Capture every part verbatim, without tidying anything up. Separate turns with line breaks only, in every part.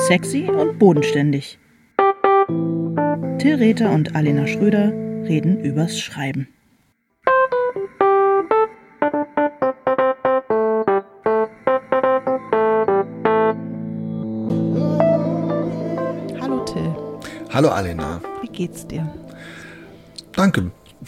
Sexy und bodenständig. Till Rether und Alena Schröder reden übers Schreiben. Hallo Till.
Hallo Alena.
Wie geht's dir?
Danke.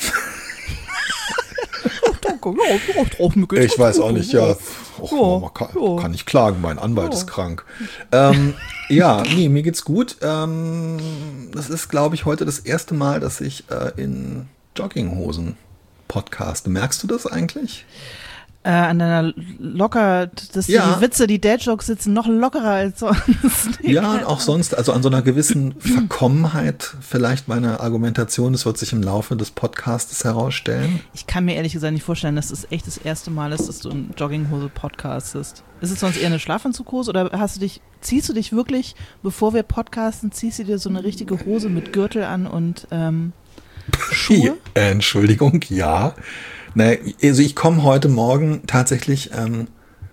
Danke.
Ich weiß auch nicht, ja. Och, man kann, kann nicht klagen, mein Anwalt ist krank. Ähm, ja, nee, mir geht's gut. Ähm, das ist, glaube ich, heute das erste Mal, dass ich äh, in Jogginghosen podcaste. Merkst du das eigentlich?
Äh, an deiner locker, dass
Ja.
die Witze, die Dad-Jokes sitzen noch lockerer als sonst.
Ja, und auch sonst, also an so einer gewissen Verkommenheit vielleicht meiner Argumentation, das wird sich im Laufe des Podcasts herausstellen.
Ich kann mir ehrlich gesagt nicht vorstellen, dass es echt das erste Mal ist, dass du in Jogginghose podcastest. Ist es sonst eher eine Schlafanzughose oder hast du dich, ziehst du dich wirklich, bevor wir podcasten, ziehst du dir so eine richtige Hose mit Gürtel an und ähm, Schuhe?
Äh, Entschuldigung, ja. Naja, also ich komme heute Morgen tatsächlich ähm,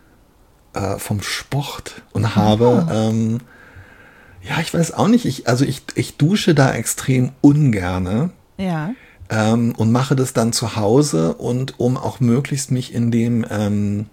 äh, vom Sport und habe,
Oh.
ähm, ja, ich weiß auch nicht, ich, also ich, ich dusche da extrem ungerne
Ja.
ähm, und mache das dann zu Hause und um auch möglichst mich in dem ähm,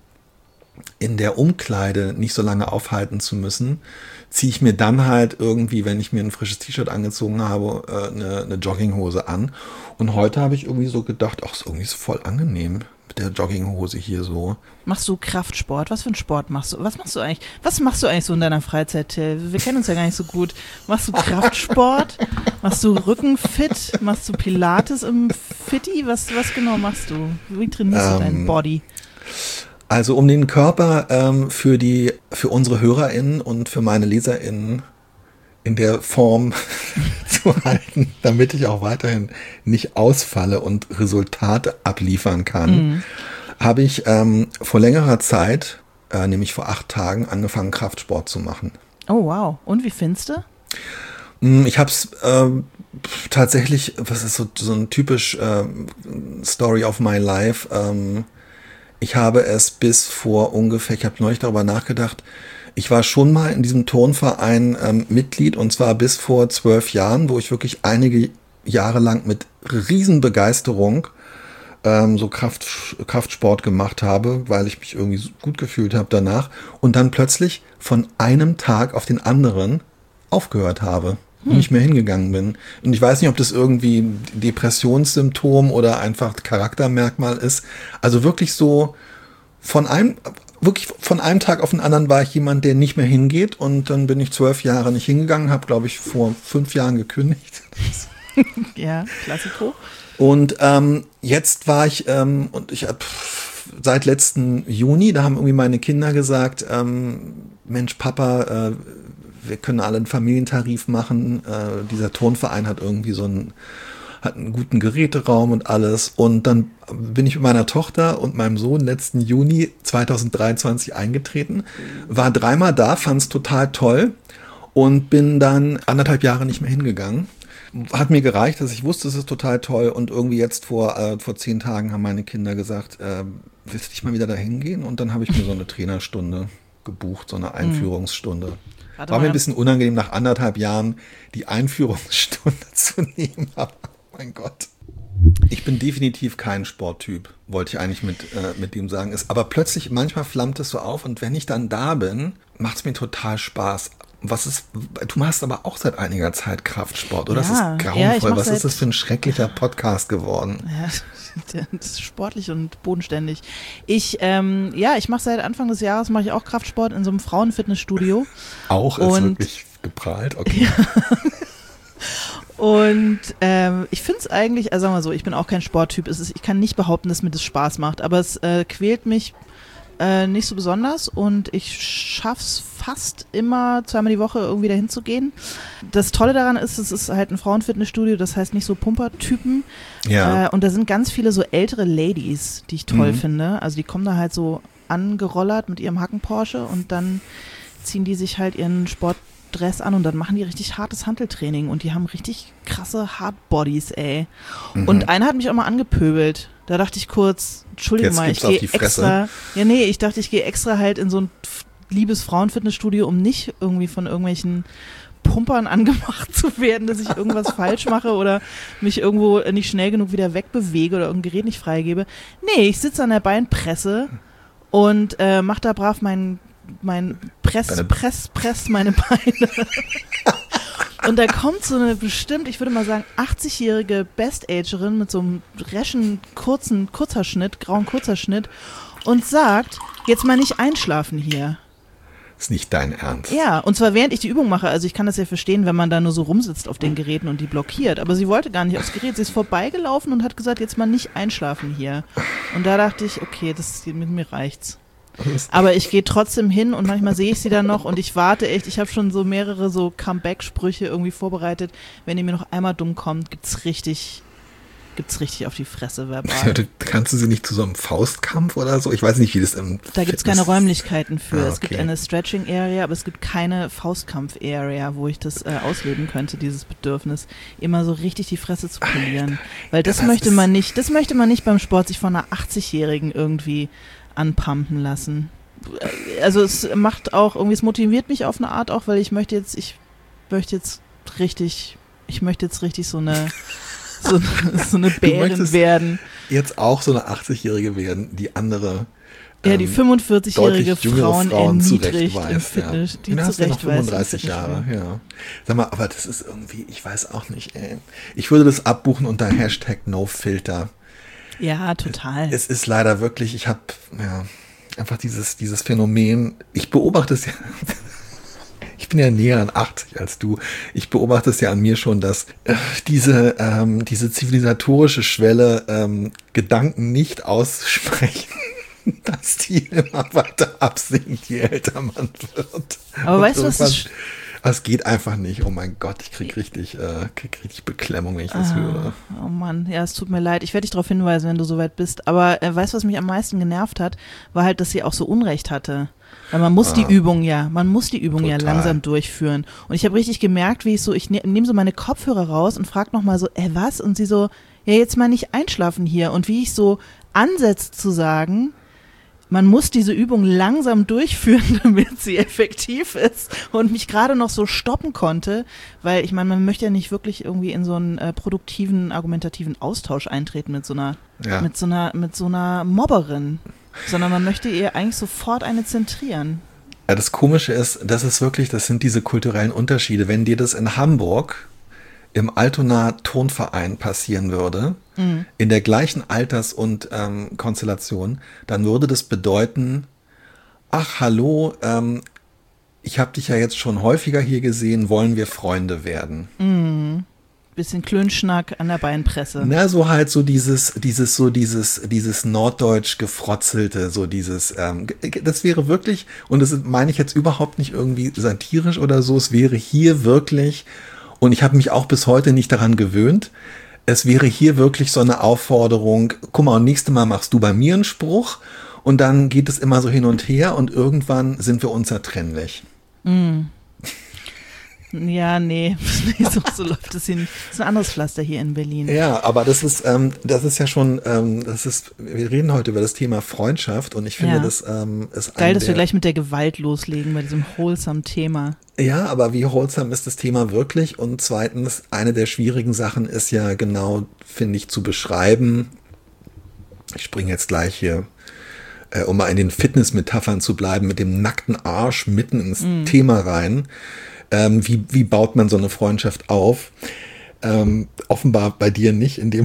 in der Umkleide nicht so lange aufhalten zu müssen, ziehe ich mir dann halt irgendwie, wenn ich mir ein frisches T-Shirt angezogen habe, äh, eine, eine Jogginghose an. Und heute habe ich irgendwie so gedacht, ach, ist irgendwie so voll angenehm mit der Jogginghose hier so.
Machst du Kraftsport? Was für einen Sport machst du? Was machst du eigentlich? Was machst du eigentlich so in deiner Freizeit, Till? Wir kennen uns ja gar nicht so gut. Machst du Kraftsport? Machst du Rückenfit? Machst du Pilates im Fitti? Was, was genau machst du? Wie trainierst du
Ähm,
deinen Body?
Also um den Körper ähm, für die, für unsere HörerInnen und für meine LeserInnen in der Form zu halten, damit ich auch weiterhin nicht ausfalle und Resultate abliefern kann,
Mhm.
habe ich ähm, vor längerer Zeit, äh, nämlich vor acht Tagen, angefangen Kraftsport zu machen.
Oh wow. Und wie findest du?
Mm, Ich habe es ähm, tatsächlich, was ist so, so ein typisch ähm, Story of my life, ähm, ich habe es bis vor ungefähr, ich habe neulich darüber nachgedacht, ich war schon mal in diesem Turnverein ähm, Mitglied und zwar bis vor zwölf Jahren, wo ich wirklich einige Jahre lang mit Riesenbegeisterung ähm, so Kraft, Kraftsport gemacht habe, weil ich mich irgendwie so gut gefühlt habe danach und dann plötzlich von einem Tag auf den anderen aufgehört habe. Und nicht mehr hingegangen bin. Und ich weiß nicht, ob das irgendwie Depressionssymptom oder einfach Charaktermerkmal ist. Also wirklich so von einem, wirklich von einem Tag auf den anderen war ich jemand, der nicht mehr hingeht. Und dann bin ich zwölf Jahre nicht hingegangen, habe, glaube ich, vor fünf Jahren gekündigt.
Ja, Klassiko.
Und ähm, jetzt war ich, ähm, und ich habe seit letzten Juni, da haben irgendwie meine Kinder gesagt, ähm, Mensch, Papa, äh, wir können alle einen Familientarif machen. Äh, dieser Turnverein hat irgendwie so einen, hat einen guten Geräteraum und alles. Und dann bin ich mit meiner Tochter und meinem Sohn letzten Juni zweitausenddreiundzwanzig eingetreten, war dreimal da, fand es total toll und bin dann anderthalb Jahre nicht mehr hingegangen. Hat mir gereicht, dass ich wusste, es ist total toll. Und irgendwie jetzt vor, äh, vor zehn Tagen haben meine Kinder gesagt, äh, willst du nicht mal wieder da hingehen? Und dann habe ich mir so eine Trainerstunde gebucht, so eine Einführungsstunde.
Warte
War mir
mal.
ein bisschen unangenehm, nach anderthalb Jahren die Einführungsstunde zu nehmen. Aber mein Gott. Ich bin definitiv kein Sporttyp, wollte ich eigentlich mit, äh, mit dem sagen. Ist, aber plötzlich, manchmal flammt es so auf und wenn ich dann da bin, macht es mir total Spaß. Was ist, du machst aber auch seit einiger Zeit Kraftsport, oder?
Ja,
das ist
ja, ich
grauenvoll.
mach
Was
seit-
ist das für ein schrecklicher Podcast geworden?
Ja, das ist sportlich und bodenständig. Ich, ähm, ja, ich mache seit Anfang des Jahres mache ich auch Kraftsport in so einem Frauenfitnessstudio.
Auch ist
Und-
wirklich geprahlt, okay.
Und ähm, ich finde es eigentlich, also sagen wir so, ich bin auch kein Sporttyp. Es ist, ich kann nicht behaupten, dass mir das Spaß macht, aber es äh, quält mich äh, nicht so besonders und ich schaff's fast immer zweimal die Woche irgendwie dahin zu gehen. Das Tolle daran ist, es ist halt ein Frauenfitnessstudio, das heißt nicht so Pumpertypen.
Ja.
Äh, und da sind ganz viele so ältere Ladies, die ich toll
Mhm.
finde. Also die kommen da halt so angerollert mit ihrem Hacken Porsche und dann ziehen die sich halt ihren Sportdress an und dann machen die richtig hartes Hanteltraining und die haben richtig krasse Hardbodies, ey.
Mhm.
Und einer hat mich auch mal angepöbelt. Da dachte ich kurz, Entschuldigung
Jetzt
mal, ich
gibt's auf
gehe
die Fresse.
extra, ja nee, ich dachte, ich gehe extra halt in so ein liebes Frauenfitnessstudio, um nicht irgendwie von irgendwelchen Pumpern angemacht zu werden, dass ich irgendwas falsch mache oder mich irgendwo nicht schnell genug wieder wegbewege oder irgendein Gerät nicht freigebe. Nee, ich sitze an der Beinpresse und äh, mach da brav mein, mein Press, Deine Press, Press meine Beine. Und da kommt so eine bestimmt, ich würde mal sagen, achtzigjährige Best-Agerin mit so einem reschen, kurzen Kurzhaarschnitt, grauen Kurzhaarschnitt und sagt, jetzt mal nicht einschlafen hier.
Ist nicht dein Ernst.
Ja, und zwar während ich die Übung mache. Also ich kann das ja verstehen, wenn man da nur so rumsitzt auf den Geräten und die blockiert. Aber sie wollte gar nicht aufs Gerät. Sie ist vorbeigelaufen und hat gesagt, jetzt mal nicht einschlafen hier. Und da dachte ich, okay, das mit mir reicht's. Aber ich gehe trotzdem hin und manchmal sehe ich sie dann noch und ich warte echt. Ich habe schon so mehrere so Comeback-Sprüche irgendwie vorbereitet. Wenn ihr mir noch einmal dumm kommt, gibt's richtig... gibt's richtig auf die Fresse verbal.
Ja, kannst du sie nicht zu so einem Faustkampf oder so? Ich weiß nicht, wie das im
Da gibt's keine Räumlichkeiten für.
Ah, okay.
Es gibt eine Stretching-Area, aber es gibt keine Faustkampf-Area, wo ich das äh, ausleben könnte, dieses Bedürfnis, immer so richtig die Fresse zu polieren. Weil das, das möchte man nicht, das möchte man nicht beim Sport sich von einer achtzigjährigen irgendwie anpumpen lassen. Also es macht auch, irgendwie, es motiviert mich auf eine Art auch, weil ich möchte jetzt, ich möchte jetzt richtig, ich möchte jetzt richtig so eine So, so eine Bärin werden.
Jetzt auch so eine achtzigjährige werden, die andere
Ja, die fünfundvierzig-jährige Frauen,
Frauen
erniedrigt im Fitness.
Ja.
Die
du hast ja noch
zurechtweist
fünfunddreißig Jahre, ja. Sag mal, aber das ist irgendwie, ich weiß auch nicht, ey. Ich würde das abbuchen unter Hashtag NoFilter.
Ja, total.
Es ist leider wirklich, ich habe ja einfach dieses, dieses Phänomen, ich beobachte es ja, ich bin ja näher an achtzig als du, ich beobachte es ja an mir schon, dass äh, diese, ähm, diese zivilisatorische Schwelle, ähm, Gedanken nicht aussprechen, dass die immer weiter absinkt, je älter man wird.
Aber
Und
weißt du, was das...
Es geht einfach nicht. Oh mein Gott, ich krieg richtig, äh, krieg richtig Beklemmung, wenn ich das
ah,
höre.
Oh Mann, ja, es tut mir leid. Ich werde dich darauf hinweisen, wenn du soweit bist. Aber äh, weißt du, was mich am meisten genervt hat, war halt, dass sie auch so Unrecht hatte. Weil man muss ah, die Übung ja, man muss die Übung total. ja langsam durchführen. Und ich habe richtig gemerkt, wie ich so, ich ne, nehme so meine Kopfhörer raus und frage nochmal so, äh, was? Und sie so, ja, jetzt mal nicht einschlafen hier. Und wie ich so ansetze zu sagen, man muss diese Übung langsam durchführen, damit sie effektiv ist und mich gerade noch so stoppen konnte, weil ich meine, man möchte ja nicht wirklich irgendwie in so einen äh, produktiven, argumentativen Austausch eintreten mit so einer, ja. mit so einer, mit so einer Mobberin, sondern man möchte ihr eigentlich sofort eine zentrieren.
Ja, das Komische ist, das ist wirklich, das sind diese kulturellen Unterschiede. Wenn dir das in Hamburg im Altona Turnverein passieren würde, mhm. in der gleichen Alters- und ähm, Konstellation, dann würde das bedeuten, ach hallo, ähm, ich habe dich ja jetzt schon häufiger hier gesehen, wollen wir Freunde werden?
Mhm. Bisschen Klönschnack an der Beinpresse.
Na, so halt so dieses, dieses, so dieses, dieses norddeutsch gefrotzelte, so dieses, ähm, das wäre wirklich, und das meine ich jetzt überhaupt nicht irgendwie satirisch oder so, es wäre hier wirklich. Und ich habe mich auch bis heute nicht daran gewöhnt. Es wäre hier wirklich so eine Aufforderung, guck mal, und nächstes Mal machst du bei mir einen Spruch und dann geht es immer so hin und her und irgendwann sind wir unzertrennlich.
Mm. Ja, nee, nee so, so läuft es hier nicht. Das ist ein anderes Pflaster hier in Berlin.
Ja, aber das ist, ähm, das ist ja schon, ähm, das ist, wir reden heute über das Thema Freundschaft und ich finde,
ja.
das ähm, ist
geil, dass wir gleich mit der Gewalt loslegen bei diesem wholesome Thema.
Ja, aber wie wholesome ist das Thema wirklich? Und zweitens, eine der schwierigen Sachen ist ja genau, finde ich, zu beschreiben. Ich springe jetzt gleich hier, äh, um mal in den Fitness-Metaphern zu bleiben, mit dem nackten Arsch mitten ins mm. Thema rein. Ähm, wie, wie baut man so eine Freundschaft auf? Ähm, offenbar bei dir nicht, indem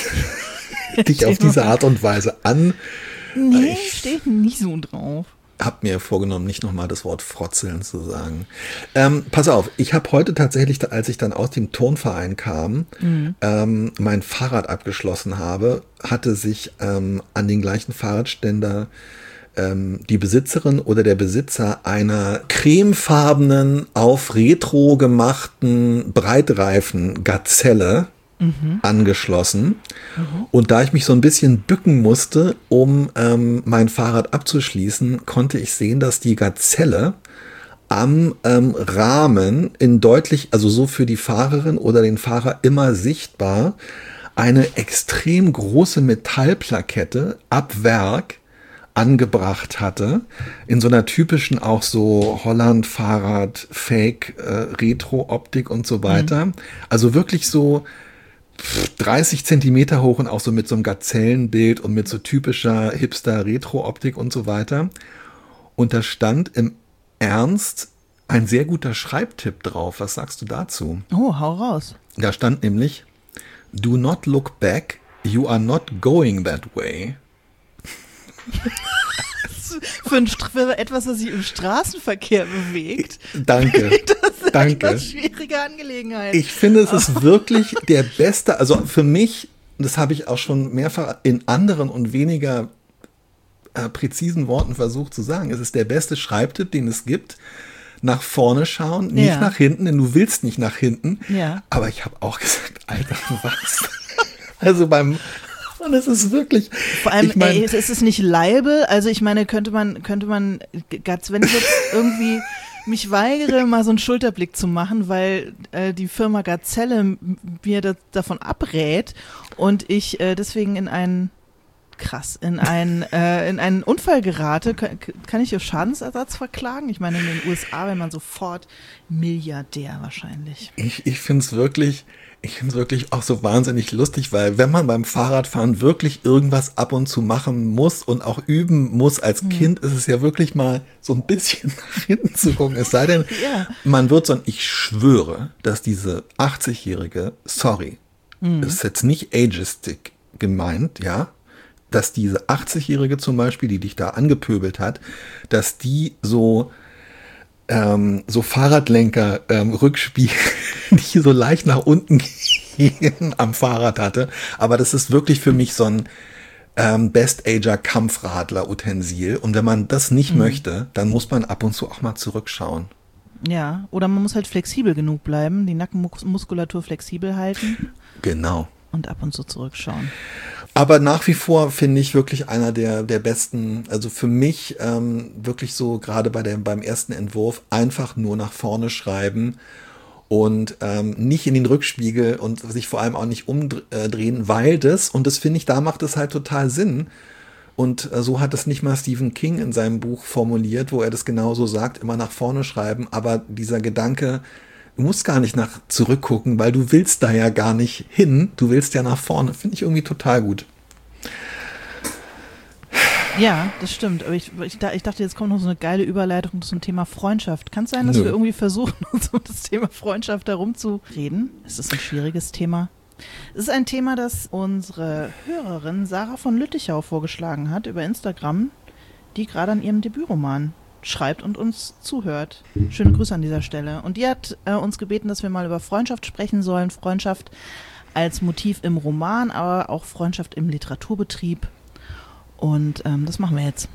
dich auf diese Art und Weise an.
Nee, ich stehe nicht so drauf.
Hab mir vorgenommen, nicht nochmal das Wort frotzeln zu sagen. Ähm, pass auf, ich habe heute tatsächlich, als ich dann aus dem Turnverein kam, mhm. ähm, mein Fahrrad abgeschlossen habe, hatte sich ähm, an den gleichen Fahrradständer die Besitzerin oder der Besitzer einer cremefarbenen, auf Retro gemachten Breitreifen-Gazelle mhm. angeschlossen. Mhm. Und da ich mich so ein bisschen bücken musste, um ähm, mein Fahrrad abzuschließen, konnte ich sehen, dass die Gazelle am ähm, Rahmen in deutlich, also so für die Fahrerin oder den Fahrer immer sichtbar, eine extrem große Metallplakette ab Werk angebracht hatte, in so einer typischen auch so Holland-Fahrrad, Fake, äh, Retro-Optik und so weiter. Mhm. Also wirklich so dreißig Zentimeter hoch und auch so mit so einem Gazellenbild und mit so typischer Hipster-Retro-Optik und so weiter. Und da stand im Ernst ein sehr guter Schreibtipp drauf. Was sagst du dazu?
Oh, hau raus.
Da stand nämlich: Do not look back, you are not going that way.
Für, ein, für etwas, was sich im Straßenverkehr bewegt.
Danke.
Das ist
Danke.
eine schwierige Angelegenheit.
Ich finde, es ist wirklich der beste, also für mich, das habe ich auch schon mehrfach in anderen und weniger äh, präzisen Worten versucht zu sagen, es ist der beste Schreibtipp, den es gibt. Nach vorne schauen, nicht
ja.
nach hinten, denn du willst nicht nach hinten.
Ja.
Aber ich habe auch gesagt, Alter, was? Also beim Und es ist wirklich.
Vor allem,
ich mein,
ey, ist es nicht Libel? Also ich meine, könnte man, könnte man, wenn ich jetzt irgendwie mich weigere, mal so einen Schulterblick zu machen, weil äh, die Firma Gazelle mir das, davon abrät und ich äh, deswegen in einen krass in einen äh, in einen Unfall gerate, kann, kann ich auf Schadensersatz verklagen? Ich meine, in den U S A wäre man sofort Milliardär wahrscheinlich.
Ich, ich finde es wirklich, ich finde es wirklich auch so wahnsinnig lustig, weil wenn man beim Fahrradfahren wirklich irgendwas ab und zu machen muss und auch üben muss als hm. Kind, ist es ja wirklich mal so ein bisschen nach hinten zu gucken. Es sei denn, ja. man wird so, ich schwöre, dass diese achtzigjährige, sorry, hm. ist jetzt nicht ageistic gemeint, ja, dass diese achtzigjährige zum Beispiel, die dich da angepöbelt hat, dass die so ähm, so Fahrradlenker ähm, Rückspiegel, die so leicht nach unten gehen, am Fahrrad hatte. Aber das ist wirklich für mich so ein ähm, Best-Ager-Kampfradler-Utensil. Und wenn man das nicht mhm. möchte, dann muss man ab und zu auch mal zurückschauen.
Ja, oder man muss halt flexibel genug bleiben, die Nackenmuskulatur flexibel halten.
Genau.
Und ab und zu zurückschauen.
Aber nach wie vor finde ich wirklich einer der, der besten, also für mich ähm, wirklich so gerade bei der, beim ersten Entwurf einfach nur nach vorne schreiben und ähm, nicht in den Rückspiegel und sich vor allem auch nicht umdrehen, weil das, und das finde ich, da macht es halt total Sinn. Und äh, so hat es nicht mal Stephen King in seinem Buch formuliert, wo er das genauso sagt, immer nach vorne schreiben, aber dieser Gedanke, du musst gar nicht nach zurückgucken, weil du willst da ja gar nicht hin. Du willst ja nach vorne. Finde ich irgendwie total gut.
Ja, das stimmt. Aber ich, ich, ich dachte, jetzt kommt noch so eine geile Überleitung zum Thema Freundschaft. Kann es sein, dass Nö. wir irgendwie versuchen, uns um das Thema Freundschaft herumzureden? Es ist ein schwieriges Thema. Es ist ein Thema, das unsere Hörerin Sarah von Lüttichau vorgeschlagen hat über Instagram, die gerade an ihrem Debütroman schreibt und uns zuhört. Schöne Grüße an dieser Stelle. Und die hat äh, uns gebeten, dass wir mal über Freundschaft sprechen sollen. Freundschaft als Motiv im Roman, aber auch Freundschaft im Literaturbetrieb. Und ähm, das machen wir jetzt.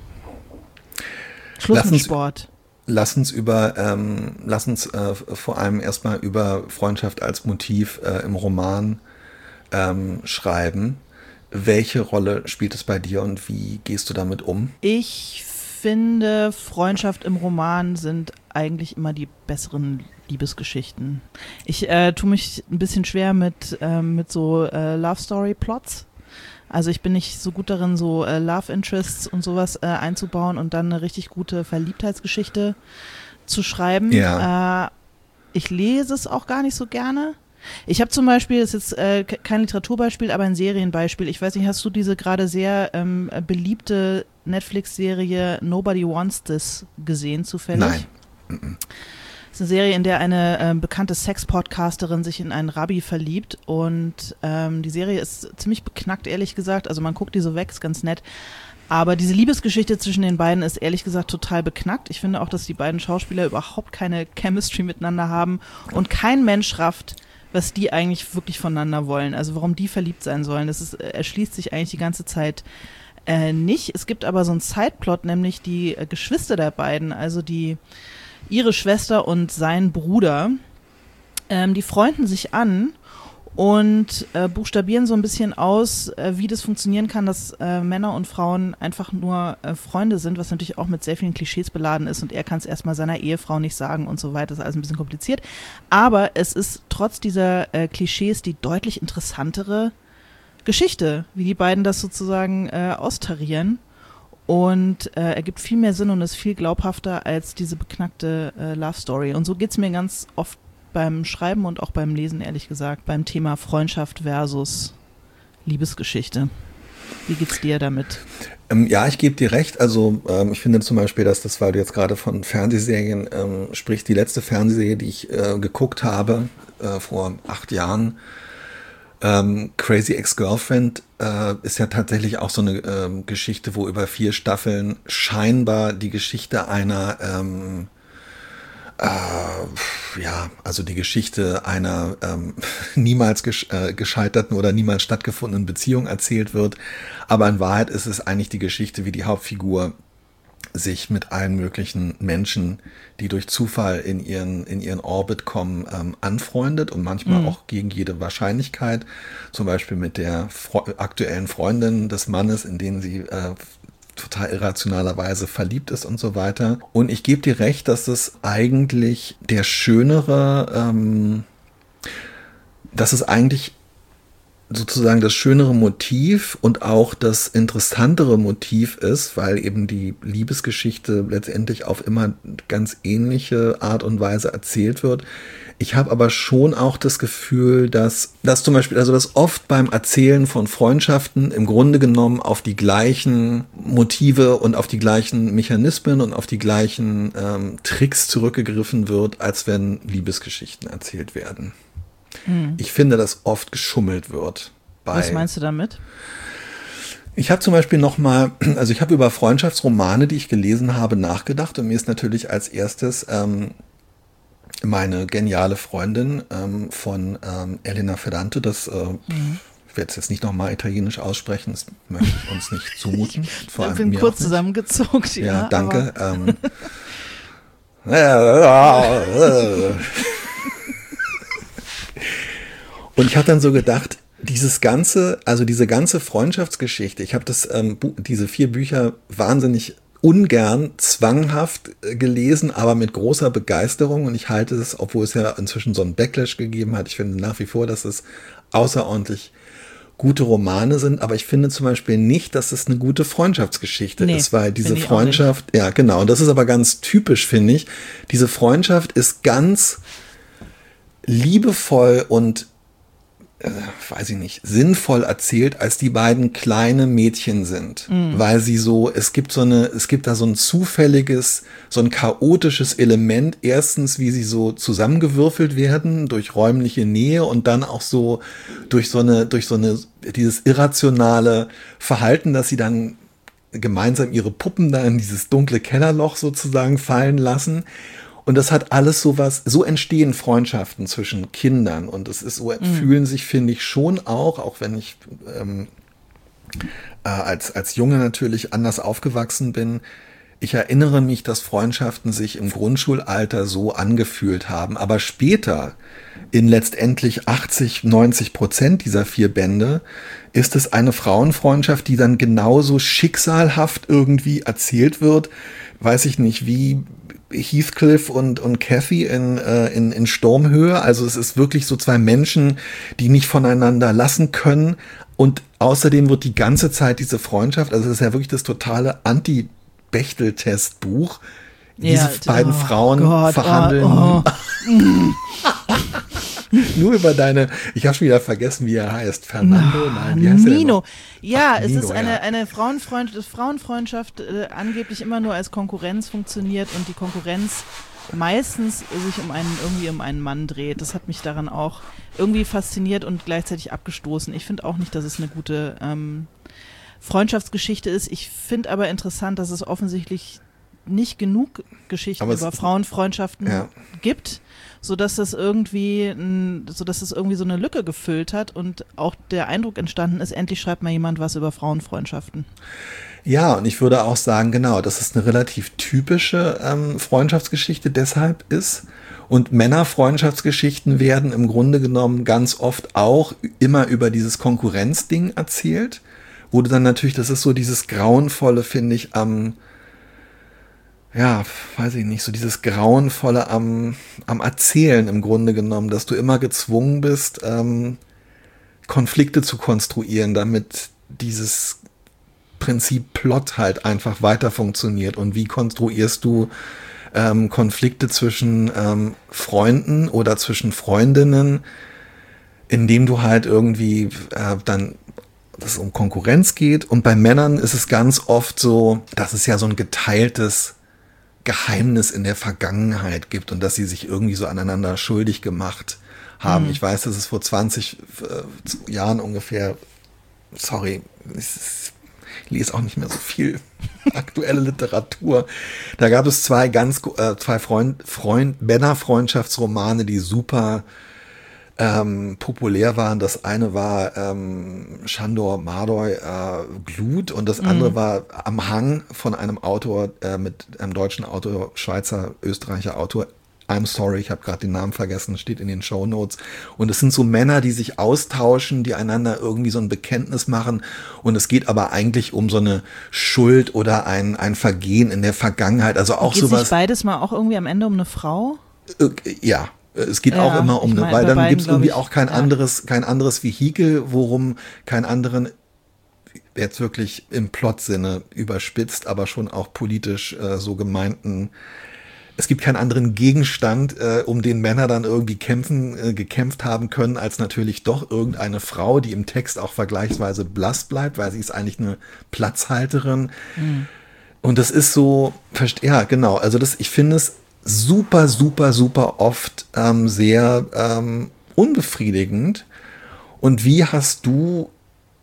Schluss lass mit uns, Sport.
Lass uns über, ähm, lass uns äh, vor allem erstmal über Freundschaft als Motiv äh, im Roman ähm, schreiben. Welche Rolle spielt es bei dir und wie gehst du damit um?
Ich finde, Freundschaft im Roman sind eigentlich immer die besseren Liebesgeschichten. Ich äh, tue mich ein bisschen schwer mit, äh, mit so äh, Love-Story-Plots. Also ich bin nicht so gut darin, so äh, Love-Interests und sowas äh, einzubauen und dann eine richtig gute Verliebtheitsgeschichte zu schreiben.
Ja.
Äh, ich lese es auch gar nicht so gerne. Ich habe zum Beispiel, das ist jetzt äh, kein Literaturbeispiel, aber ein Serienbeispiel. Ich weiß nicht, hast du diese gerade sehr ähm, beliebte Netflix-Serie Nobody Wants This gesehen, zufällig?
Nein. Mm-mm.
Das ist eine Serie, in der eine äh, bekannte Sex-Podcasterin sich in einen Rabbi verliebt und ähm, die Serie ist ziemlich beknackt, ehrlich gesagt. Also man guckt die so weg, ist ganz nett. Aber diese Liebesgeschichte zwischen den beiden ist ehrlich gesagt total beknackt. Ich finde auch, dass die beiden Schauspieler überhaupt keine Chemistry miteinander haben und kein Mensch rafft, was die eigentlich wirklich voneinander wollen. Also warum die verliebt sein sollen, das ist, erschließt sich eigentlich die ganze Zeit äh, nicht. Es gibt aber so einen Sideplot, nämlich die äh, Geschwister der beiden, also die ihre Schwester und sein Bruder, ähm, die freunden sich an und äh, buchstabieren so ein bisschen aus, äh, wie das funktionieren kann, dass äh, Männer und Frauen einfach nur äh, Freunde sind, was natürlich auch mit sehr vielen Klischees beladen ist und er kann es erstmal seiner Ehefrau nicht sagen und so weiter. Das ist alles ein bisschen kompliziert. Aber es ist trotz dieser äh, Klischees die deutlich interessantere Geschichte, wie die beiden das sozusagen äh, austarieren. und äh, ergibt viel mehr Sinn und ist viel glaubhafter als diese beknackte äh, Love Story. Und so geht's mir ganz oft beim Schreiben und auch beim Lesen, ehrlich gesagt, beim Thema Freundschaft versus Liebesgeschichte. Wie geht's dir damit?
Ähm, ja, ich gebe dir recht. Also ähm, ich finde zum Beispiel, dass das, weil du jetzt gerade von Fernsehserien ähm, sprichst, die letzte Fernsehserie, die ich äh, geguckt habe äh, vor acht Jahren, ähm, Crazy Ex-Girlfriend, äh, ist ja tatsächlich auch so eine ähm, Geschichte, wo über vier Staffeln scheinbar die Geschichte einer ähm, Äh, ja, also die Geschichte einer ähm, niemals gesch äh, gescheiterten oder niemals stattgefundenen Beziehung erzählt wird. Aber in Wahrheit ist es eigentlich die Geschichte, wie die Hauptfigur sich mit allen möglichen Menschen, die durch Zufall in ihren, in ihren Orbit kommen, ähm, anfreundet und manchmal mhm. auch gegen jede Wahrscheinlichkeit. Zum Beispiel mit der Fre- aktuellen Freundin des Mannes, in den sie äh, total irrationalerweise verliebt ist und so weiter. Und ich gebe dir recht, dass es eigentlich der schönere, ähm, dass es eigentlich sozusagen das schönere Motiv und auch das interessantere Motiv ist, weil eben die Liebesgeschichte letztendlich auf immer ganz ähnliche Art und Weise erzählt wird. Ich habe aber schon auch das Gefühl, dass, dass zum Beispiel, also dass oft beim Erzählen von Freundschaften im Grunde genommen auf die gleichen Motive und auf die gleichen Mechanismen und auf die gleichen ähm, Tricks zurückgegriffen wird, als wenn Liebesgeschichten erzählt werden. Mhm. Ich finde, dass oft geschummelt wird. Bei
Was meinst du damit?
Ich habe zum Beispiel noch mal, also ich habe über Freundschaftsromane, die ich gelesen habe, nachgedacht und mir ist natürlich als erstes ähm, meine geniale Freundin ähm, von ähm, Elena Ferrante, das äh, mhm. ich werde es jetzt nicht nochmal italienisch aussprechen, das möchte ich uns nicht zumuten.
Vor allem ich bin mir kurz zusammengezuckt. Ja,
ja danke. Ähm, und ich habe dann so gedacht, dieses ganze, also diese ganze Freundschaftsgeschichte, ich habe das, ähm, diese vier Bücher wahnsinnig ungern, zwanghaft gelesen, aber mit großer Begeisterung und ich halte es, obwohl es ja inzwischen so einen Backlash gegeben hat, ich finde nach wie vor, dass es außerordentlich gute Romane sind, aber ich finde zum Beispiel nicht, dass es eine gute Freundschaftsgeschichte nee, ist, weil diese Freundschaft, ja genau, und das ist aber ganz typisch, finde ich, diese Freundschaft ist ganz liebevoll und äh, weiß ich nicht, sinnvoll erzählt, als die beiden kleine Mädchen sind, mm. weil sie so, es gibt so eine, es gibt da so ein zufälliges, so ein chaotisches Element, erstens, wie sie so zusammengewürfelt werden durch räumliche Nähe und dann auch so durch so eine, durch so eine, dieses irrationale Verhalten, dass sie dann gemeinsam ihre Puppen da in dieses dunkle Kellerloch sozusagen fallen lassen. Und das hat alles sowas, so entstehen Freundschaften zwischen Kindern und es ist so, mhm. fühlen sich, finde ich, schon auch, auch wenn ich ähm, äh, als, als Junge natürlich anders aufgewachsen bin, ich erinnere mich, dass Freundschaften sich im Grundschulalter so angefühlt haben, aber später, in letztendlich achtzig, neunzig Prozent dieser vier Bände, ist es eine Frauenfreundschaft, die dann genauso schicksalhaft irgendwie erzählt wird, weiß ich nicht, wie Heathcliff und, und Cathy in, äh, in, in Sturmhöhe. Also es ist wirklich so zwei Menschen, die nicht voneinander lassen können. Und außerdem wird die ganze Zeit diese Freundschaft, also es ist ja wirklich das totale Anti-Bechtel-Test-Buch. Diese
ja,
beiden
oh
Frauen
Gott,
verhandeln.
Oh, oh.
Nur über deine, ich habe schon wieder vergessen, wie er heißt. Fernando? Nein, wie heißt
Nino. Ja,
Ach,
es
Nino,
ist eine,
ja.
eine Frauenfreund, Frauenfreundschaft äh, angeblich immer nur als Konkurrenz funktioniert und die Konkurrenz meistens sich um einen, irgendwie um einen Mann dreht. Das hat mich daran auch irgendwie fasziniert und gleichzeitig abgestoßen. Ich finde auch nicht, dass es eine gute ähm, Freundschaftsgeschichte ist. Ich finde aber interessant, dass es offensichtlich nicht genug Geschichten
aber
über Frauenfreundschaften ja. gibt, sodass das irgendwie, sodass es irgendwie so eine Lücke gefüllt hat und auch der Eindruck entstanden ist, endlich schreibt mal jemand was über Frauenfreundschaften.
Ja, und ich würde auch sagen, genau, dass es eine relativ typische ähm, Freundschaftsgeschichte deshalb ist. Und Männerfreundschaftsgeschichten werden im Grunde genommen ganz oft auch immer über dieses Konkurrenzding erzählt, wo du dann natürlich, das ist so dieses Grauenvolle, finde ich, am ja, weiß ich nicht, so dieses Grauenvolle am, am Erzählen im Grunde genommen, dass du immer gezwungen bist, ähm, Konflikte zu konstruieren, damit dieses Prinzip Plot halt einfach weiter funktioniert und wie konstruierst du ähm, Konflikte zwischen ähm, Freunden oder zwischen Freundinnen, indem du halt irgendwie äh, dann dass es um Konkurrenz geht. Und bei Männern ist es ganz oft so, dass es ja so ein geteiltes Geheimnis in der Vergangenheit gibt und dass sie sich irgendwie so aneinander schuldig gemacht haben. Mhm. Ich weiß, dass es vor zwanzig äh, Jahren ungefähr, sorry, ich, ich lese auch nicht mehr so viel aktuelle Literatur. Da gab es zwei ganz, äh, zwei Freund, Freund, Männerfreundschaftsromane, die super Ähm, populär waren. Das eine war ähm, Sándor Márai äh, Glut und das andere mm. war Am Hang von einem Autor, äh, mit einem deutschen Autor, Schweizer, Österreicher Autor. I'm sorry, ich habe gerade den Namen vergessen, steht in den Shownotes. Und es sind so Männer, die sich austauschen, die einander irgendwie so ein Bekenntnis machen. Und es geht aber eigentlich um so eine Schuld oder ein, ein Vergehen in der Vergangenheit. Also auch
geht
sowas.
Geht sich beides mal auch irgendwie am Ende um eine Frau?
Äh, ja. Es geht ja, auch immer um, eine, weil dann gibt es irgendwie ich, auch kein ja. anderes, kein anderes Vehikel, worum kein anderen, jetzt wirklich im Plot-Sinne überspitzt, aber schon auch politisch äh, so gemeinten, es gibt keinen anderen Gegenstand, äh, um den Männer dann irgendwie kämpfen, äh, gekämpft haben können, als natürlich doch irgendeine Frau, die im Text auch vergleichsweise blass bleibt, weil sie ist eigentlich eine Platzhalterin. Mhm. Und das ist so, ja genau, also das, ich finde es super, super, super oft ähm, sehr ähm, unbefriedigend. Und wie hast du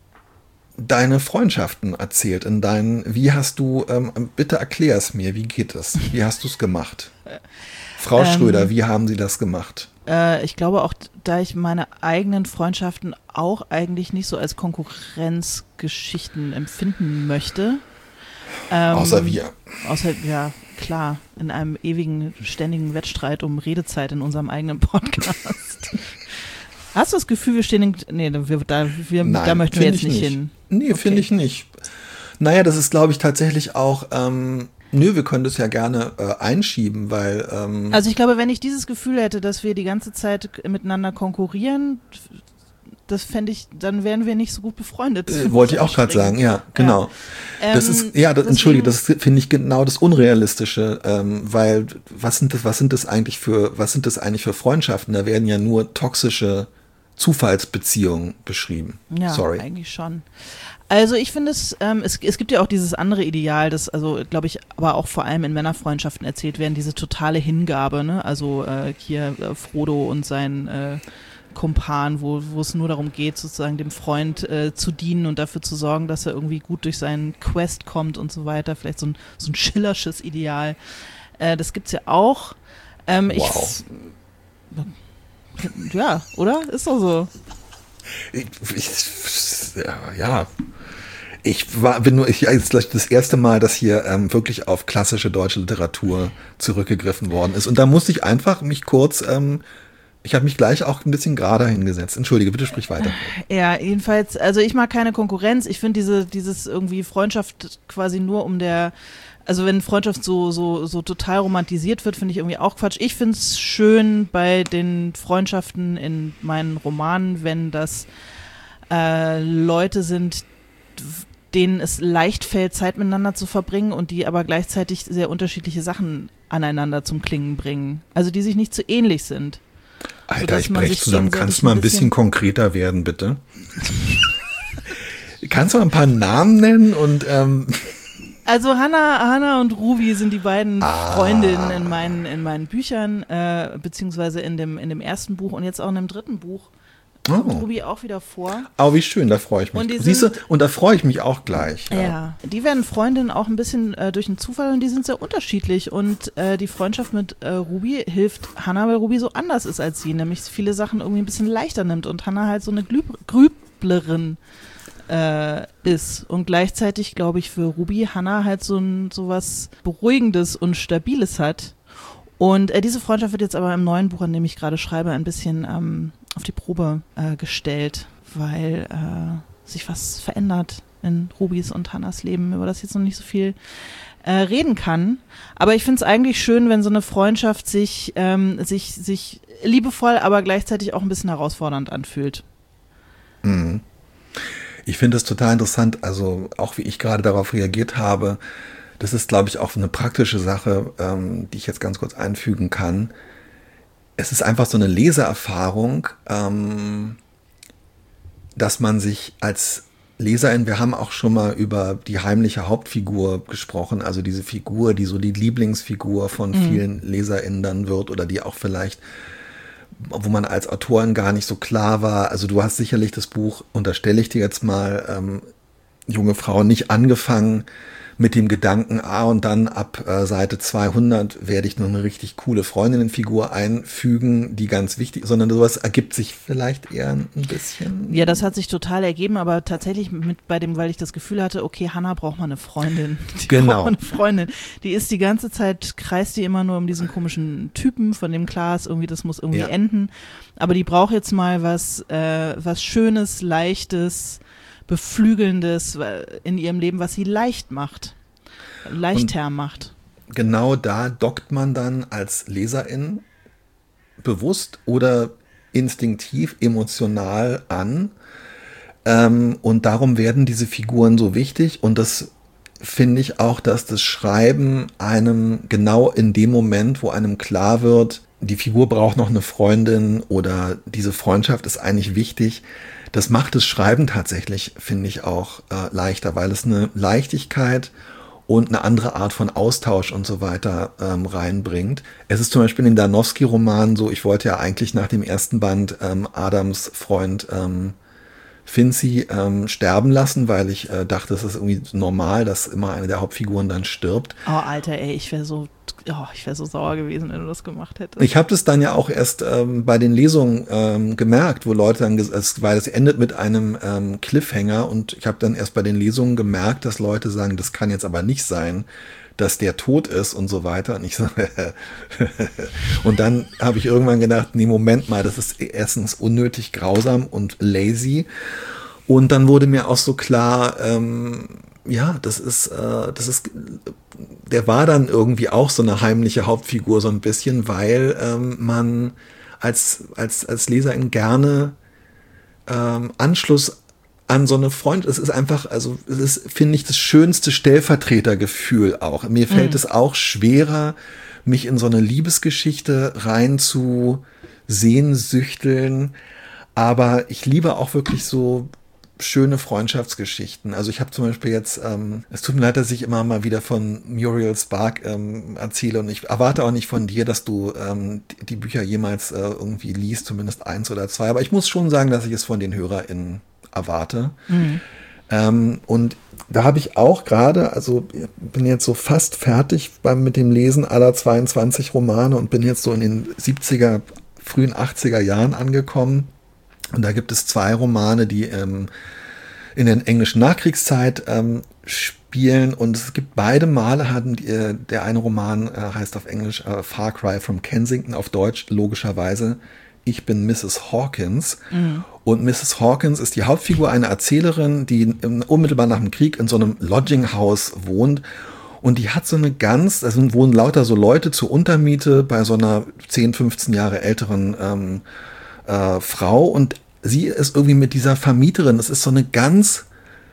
deine Freundschaften erzählt? In deinen, wie hast du, ähm, bitte erklär es mir, wie geht das? Wie hast du es gemacht? Frau ähm, Schröder, wie haben Sie das gemacht?
Äh, ich glaube auch, da ich meine eigenen Freundschaften auch eigentlich nicht so als Konkurrenzgeschichten empfinden möchte. Ähm,
außer wir.
Außer, ja, klar, in einem ewigen, ständigen Wettstreit um Redezeit in unserem eigenen Podcast. Hast du das Gefühl, wir stehen in, nee, wir, da, wir,
Nein,
da möchten wir jetzt
nicht
nicht hin?
Nee, okay. Finde ich nicht. Naja, das ist, glaube ich, tatsächlich auch, ähm, nö, wir können das ja gerne äh, einschieben, weil ähm,
also ich glaube, wenn ich dieses Gefühl hätte, dass wir die ganze Zeit miteinander konkurrieren, das fände ich, dann wären wir nicht so gut befreundet.
Äh, wollte ich auch gerade sagen, ja, genau. Ja. Das ähm, ist, ja, das, entschuldige, das finde ich genau das Unrealistische, ähm, weil was sind das, was sind das eigentlich für, was sind das eigentlich für Freundschaften? Da werden ja nur toxische Zufallsbeziehungen beschrieben.
Ja,
Sorry.
Eigentlich schon. Also ich finde es, ähm, es, es gibt ja auch dieses andere Ideal, das also, glaube ich, aber auch vor allem in Männerfreundschaften erzählt werden, diese totale Hingabe, ne? Also äh, hier äh, Frodo und sein äh, Kumpan, wo wo es nur darum geht, sozusagen dem Freund äh, zu dienen und dafür zu sorgen, dass er irgendwie gut durch seinen Quest kommt und so weiter. Vielleicht so ein, so ein schillersches Ideal. Äh, das gibt's ja auch. Ähm,
wow.
Ich, ja, oder? Ist doch so.
Ich, ich, ja, ja. Ich war, bin nur, ich jetzt das erste Mal, dass hier ähm, wirklich auf klassische deutsche Literatur zurückgegriffen worden ist. Und da musste ich einfach mich kurz ähm, ich habe mich gleich auch ein bisschen gerader hingesetzt. Entschuldige, bitte sprich weiter.
Ja, jedenfalls, also ich mag keine Konkurrenz. Ich finde diese, dieses irgendwie Freundschaft quasi nur um der, also wenn Freundschaft so, so, so total romantisiert wird, finde ich irgendwie auch Quatsch. Ich finde es schön bei den Freundschaften in meinen Romanen, wenn das äh, Leute sind, denen es leicht fällt, Zeit miteinander zu verbringen und die aber gleichzeitig sehr unterschiedliche Sachen aneinander zum Klingen bringen. Also die sich nicht zu ähnlich sind.
Alter, ich brech zusammen. Kannst du mal ein bisschen, bisschen konkreter werden, bitte? Kannst du mal ein paar Namen nennen und ähm
Also Hannah, Hannah und Ruby sind die beiden ah. Freundinnen in meinen, in meinen Büchern, äh, beziehungsweise in dem, in dem ersten Buch und jetzt auch in dem dritten Buch. Kommt oh. Ruby auch wieder vor.
Oh, wie schön, da freue ich mich.
Und
Siehst du, und da freue ich mich auch gleich.
Ja, ja. Die werden Freundinnen auch ein bisschen äh, durch einen Zufall und die sind sehr unterschiedlich und äh, die Freundschaft mit äh, Ruby hilft Hannah, weil Ruby so anders ist als sie, nämlich viele Sachen irgendwie ein bisschen leichter nimmt und Hannah halt so eine Glüb- Grüblerin äh, ist und gleichzeitig, glaube ich, für Ruby Hannah halt so ein so was Beruhigendes und Stabiles hat. Und äh, diese Freundschaft wird jetzt aber im neuen Buch, an dem ich gerade schreibe, ein bisschen ähm, auf die Probe äh, gestellt, weil äh, sich was verändert in Rubys und Hannahs Leben, über das ich jetzt noch nicht so viel äh, reden kann. Aber ich finde es eigentlich schön, wenn so eine Freundschaft sich, ähm, sich, sich liebevoll, aber gleichzeitig auch ein bisschen herausfordernd anfühlt.
Mhm. Ich finde es total interessant, also auch wie ich gerade darauf reagiert habe, das ist, glaube ich, auch eine praktische Sache, ähm, die ich jetzt ganz kurz einfügen kann. Es ist einfach so eine Leseerfahrung, ähm, dass man sich als Leserin, wir haben auch schon mal über die heimliche Hauptfigur gesprochen, also diese Figur, die so die Lieblingsfigur von mhm. vielen LeserInnen dann wird oder die auch vielleicht, wo man als Autorin gar nicht so klar war. Also du hast sicherlich das Buch, unterstelle ich dir jetzt mal, ähm, junge Frau, nicht angefangen mit dem Gedanken, ah, und dann ab äh, Seite zweihundert werde ich nur eine richtig coole Freundinnenfigur einfügen, die ganz wichtig, sondern sowas ergibt sich vielleicht eher ein bisschen.
Ja, das hat sich total ergeben, aber tatsächlich mit bei dem, weil ich das Gefühl hatte, okay, Hannah braucht mal eine Freundin. Die
genau.
braucht mal eine Freundin. Die ist die ganze Zeit, kreist die immer nur um diesen komischen Typen, von dem klar ist, irgendwie, das muss irgendwie ja. enden. Aber die braucht jetzt mal was, äh, was Schönes, Leichtes, Beflügelndes in ihrem Leben, was sie leicht macht, leichter und macht.
Genau da dockt man dann als Leserin bewusst oder instinktiv, emotional an. Ähm, und darum werden diese Figuren so wichtig. Und das finde ich auch, dass das Schreiben einem genau in dem Moment, wo einem klar wird, die Figur braucht noch eine Freundin oder diese Freundschaft ist eigentlich wichtig. Das macht das Schreiben tatsächlich, finde ich, auch äh, leichter, weil es eine Leichtigkeit und eine andere Art von Austausch und so weiter ähm, reinbringt. Es ist zum Beispiel in den Danowski-Romanen so, ich wollte ja eigentlich nach dem ersten Band ähm, Adams Freund ähm, Finzi ähm, sterben lassen, weil ich äh, dachte, es ist irgendwie normal, dass immer eine der Hauptfiguren dann stirbt.
Oh, Alter, ey, ich wäre so, oh, ich wäre so sauer gewesen, wenn du das gemacht hättest.
Ich habe das dann ja auch erst ähm, bei den Lesungen ähm, gemerkt, wo Leute dann, es, weil es endet mit einem ähm, Cliffhanger und ich habe dann erst bei den Lesungen gemerkt, dass Leute sagen, das kann jetzt aber nicht sein, dass der tot ist und so weiter. Und ich so, und dann habe ich irgendwann gedacht, nee, Moment mal, das ist erstens unnötig grausam und lazy. Und dann wurde mir auch so klar, ähm, ja, das ist, äh, das ist, der war dann irgendwie auch so eine heimliche Hauptfigur so ein bisschen, weil ähm, man als, als, als Leserin gerne ähm, Anschluss an so eine Freund, es ist einfach, also es ist, finde ich, das schönste Stellvertretergefühl auch. Mir fällt mhm. es auch schwerer, mich in so eine Liebesgeschichte rein zu sehnsüchteln, aber ich liebe auch wirklich so schöne Freundschaftsgeschichten. Also ich habe zum Beispiel jetzt, ähm, es tut mir leid, dass ich immer mal wieder von Muriel Spark ähm, erzähle und ich erwarte auch nicht von dir, dass du ähm, die, die Bücher jemals äh, irgendwie liest, zumindest eins oder zwei, aber ich muss schon sagen, dass ich es von den HörerInnen erwarte. Mhm. Ähm, und da habe ich auch gerade, also bin jetzt so fast fertig beim, mit dem Lesen aller zweiundzwanzig Romane und bin jetzt so in den siebziger, frühen achtziger Jahren angekommen. Und da gibt es zwei Romane, die ähm, in der englischen Nachkriegszeit ähm, spielen. Und es gibt beide Male, hatten die, äh, der eine Roman äh, heißt auf Englisch äh, Far Cry from Kensington, auf Deutsch logischerweise Ich bin Misses Hawkins. Mhm. Und Misses Hawkins ist die Hauptfigur, eine Erzählerin, die unmittelbar nach dem Krieg in so einem Lodging-Haus wohnt. Und die hat so eine ganz, also wohnen lauter so Leute zur Untermiete bei so einer zehn, fünfzehn Jahre älteren ähm, äh, Frau. Und sie ist irgendwie mit dieser Vermieterin, das ist so eine ganz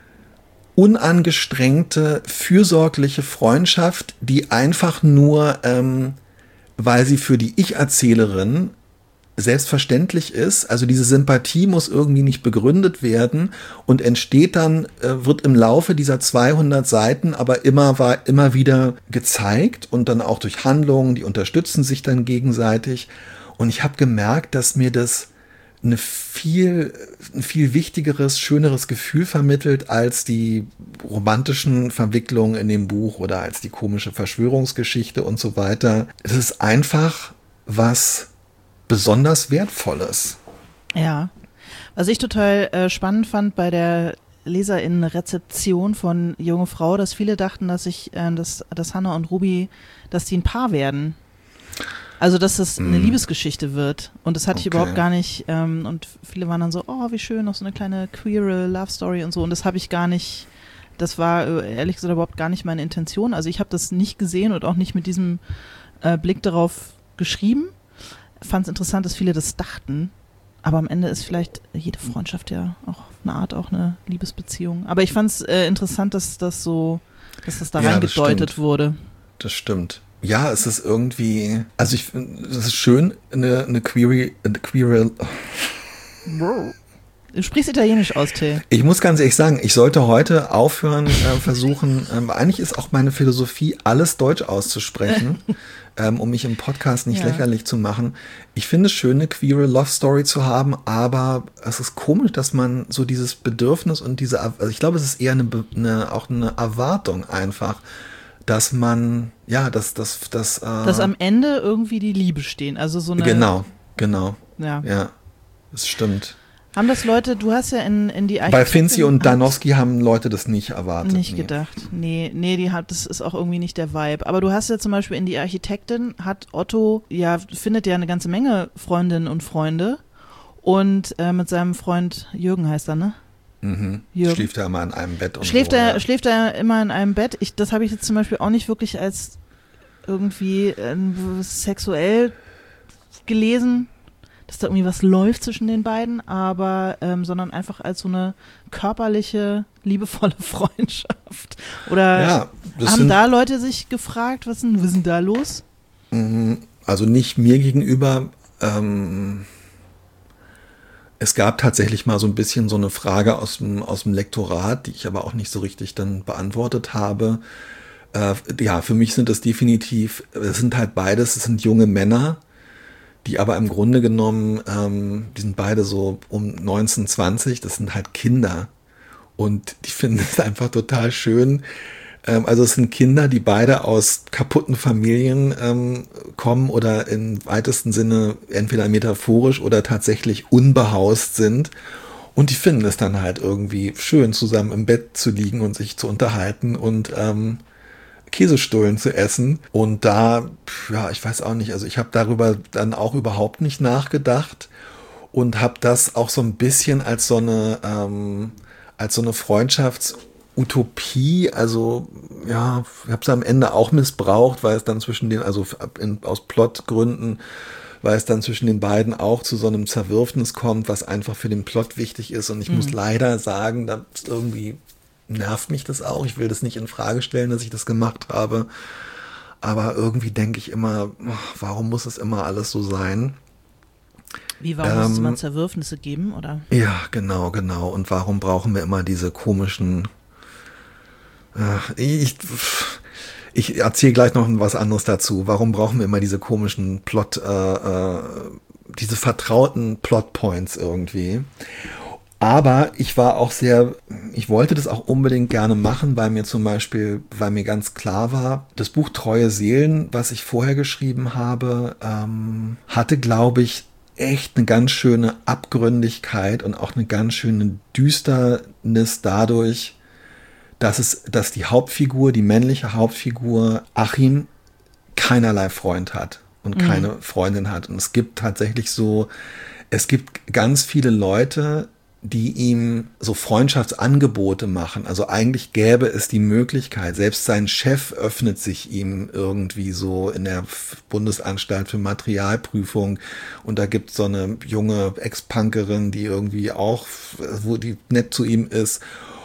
unangestrengte, fürsorgliche Freundschaft, die einfach nur, ähm, weil sie für die Ich-Erzählerin selbstverständlich ist, also diese Sympathie muss irgendwie nicht begründet werden und entsteht dann, äh, wird im Laufe dieser zweihundert Seiten aber immer, war, immer wieder gezeigt und dann auch durch Handlungen, die unterstützen sich dann gegenseitig und ich habe gemerkt, dass mir das eine viel, ein viel wichtigeres, schöneres Gefühl vermittelt als die romantischen Verwicklungen in dem Buch oder als die komische Verschwörungsgeschichte und so weiter. Es ist einfach was besonders Wertvolles.
Ja, was ich total äh, spannend fand bei der LeserInnen-Rezeption von Junge Frau, dass viele dachten, dass ich, äh, dass, dass Hannah und Ruby, dass die ein Paar werden. Also, dass es eine mm. Liebesgeschichte wird. Und das hatte okay. ich überhaupt gar nicht. Ähm, und viele waren dann so, oh, wie schön, noch so eine kleine queere Love Story und so. Und das habe ich gar nicht, das war äh, ehrlich gesagt überhaupt gar nicht meine Intention. Also ich habe das nicht gesehen und auch nicht mit diesem äh, Blick darauf geschrieben. Fand es interessant, dass viele das dachten. aber am Ende ist vielleicht jede Freundschaft ja auch eine Art auch eine Liebesbeziehung. Aber ich fand es äh, interessant, dass das so, dass das da
Ja, das
reingedeutet
stimmt.
wurde.
Das stimmt. Ja, es ist irgendwie, also ich finde, es ist schön, eine, eine Query, eine Query,
Du sprichst Italienisch aus, Till.
ich muss ganz ehrlich sagen, ich sollte heute aufhören, äh, versuchen, ähm, eigentlich ist auch meine Philosophie, alles Deutsch auszusprechen, ähm, um mich im Podcast nicht
Ja.
lächerlich zu machen. Ich finde es schön, eine queere Love Story zu haben, aber es ist komisch, dass man so dieses Bedürfnis und diese, also ich glaube, es ist eher eine, Be- eine auch eine Erwartung einfach, dass man, ja, dass, dass, dass, äh,
Dass am Ende irgendwie die Liebe stehen. Also so eine.
genau, genau,
Ja.
ja, das stimmt.
Haben das Leute, du hast ja in, in die
Bei
Architektin-
Finzi und Danowski haben Leute das nicht erwartet.
Nicht
nee.
gedacht. Nee, nee, die hat, das ist auch irgendwie nicht der Vibe. Aber du hast ja zum Beispiel in die Architektin hat Otto, ja, findet ja eine ganze Menge Freundinnen und Freunde. Und äh, mit seinem Freund Jürgen heißt er, ne?
Mhm.
Jürgen.
Schläft er immer in einem Bett und
Schläft
so,
er,
ja.
schläft er immer in einem Bett? Ich, das habe ich jetzt zum Beispiel auch nicht wirklich als irgendwie äh, sexuell gelesen, dass da irgendwie was läuft zwischen den beiden, aber ähm, sondern einfach als so eine körperliche, liebevolle Freundschaft. Oder
Ja, das
haben
sind,
da Leute sich gefragt, was denn, was ist denn da los?
mh, also nicht mir gegenüber. Ähm, es gab tatsächlich mal so ein bisschen so eine Frage aus dem, aus dem Lektorat, die ich aber auch nicht so richtig dann beantwortet habe. Äh, ja, für mich sind das definitiv, es sind halt beides, es sind junge Männer, die aber im Grunde genommen, ähm, die sind beide so um neunzehn, zwanzig, das sind halt Kinder. Und die finden es einfach total schön. Ähm, also es sind Kinder, die beide aus kaputten Familien ähm, kommen oder im weitesten Sinne entweder metaphorisch oder tatsächlich unbehaust sind. Und die finden es dann halt irgendwie schön, zusammen im Bett zu liegen und sich zu unterhalten und ähm, Käsestullen zu essen. Und da, ja, ich weiß auch nicht, also ich habe darüber dann auch überhaupt nicht nachgedacht und habe das auch so ein bisschen als so eine, ähm, als so eine Freundschaftsutopie, also ja, ich habe es am Ende auch missbraucht, weil es dann zwischen den, also in, aus Plotgründen, weil es dann zwischen den beiden auch zu so einem Zerwürfnis kommt, was einfach für den Plot wichtig ist. Und ich mhm. muss leider sagen, da ist irgendwie nervt mich das auch. Ich will das nicht in Frage stellen, dass ich das gemacht habe. Aber irgendwie denke ich immer, warum muss es immer alles so sein?
Wie, warum
ähm,
muss es immer Zerwürfnisse geben, oder?
Ja, genau, genau. Und warum brauchen wir immer diese komischen... Äh, ich ich erzähle gleich noch was anderes dazu. Warum brauchen wir immer diese komischen Plot... Äh, äh, diese vertrauten Plotpoints irgendwie? Aber ich war auch sehr, ich wollte das auch unbedingt gerne machen, weil mir zum Beispiel, weil mir ganz klar war, das Buch Treue Seelen, was ich vorher geschrieben habe, ähm, hatte, glaube ich, echt eine ganz schöne Abgründigkeit und auch eine ganz schöne Düsternis dadurch, dass es, dass die Hauptfigur, die männliche Hauptfigur Achim keinerlei Freund hat und keine mhm. Freundin hat. Und es gibt tatsächlich so, es gibt ganz viele Leute, die ihm so Freundschaftsangebote machen. Also eigentlich gäbe es die Möglichkeit, selbst sein Chef öffnet sich ihm irgendwie so in der Bundesanstalt für Materialprüfung und da gibt es so eine junge Ex-Punkerin, die irgendwie auch, wo die nett zu ihm ist.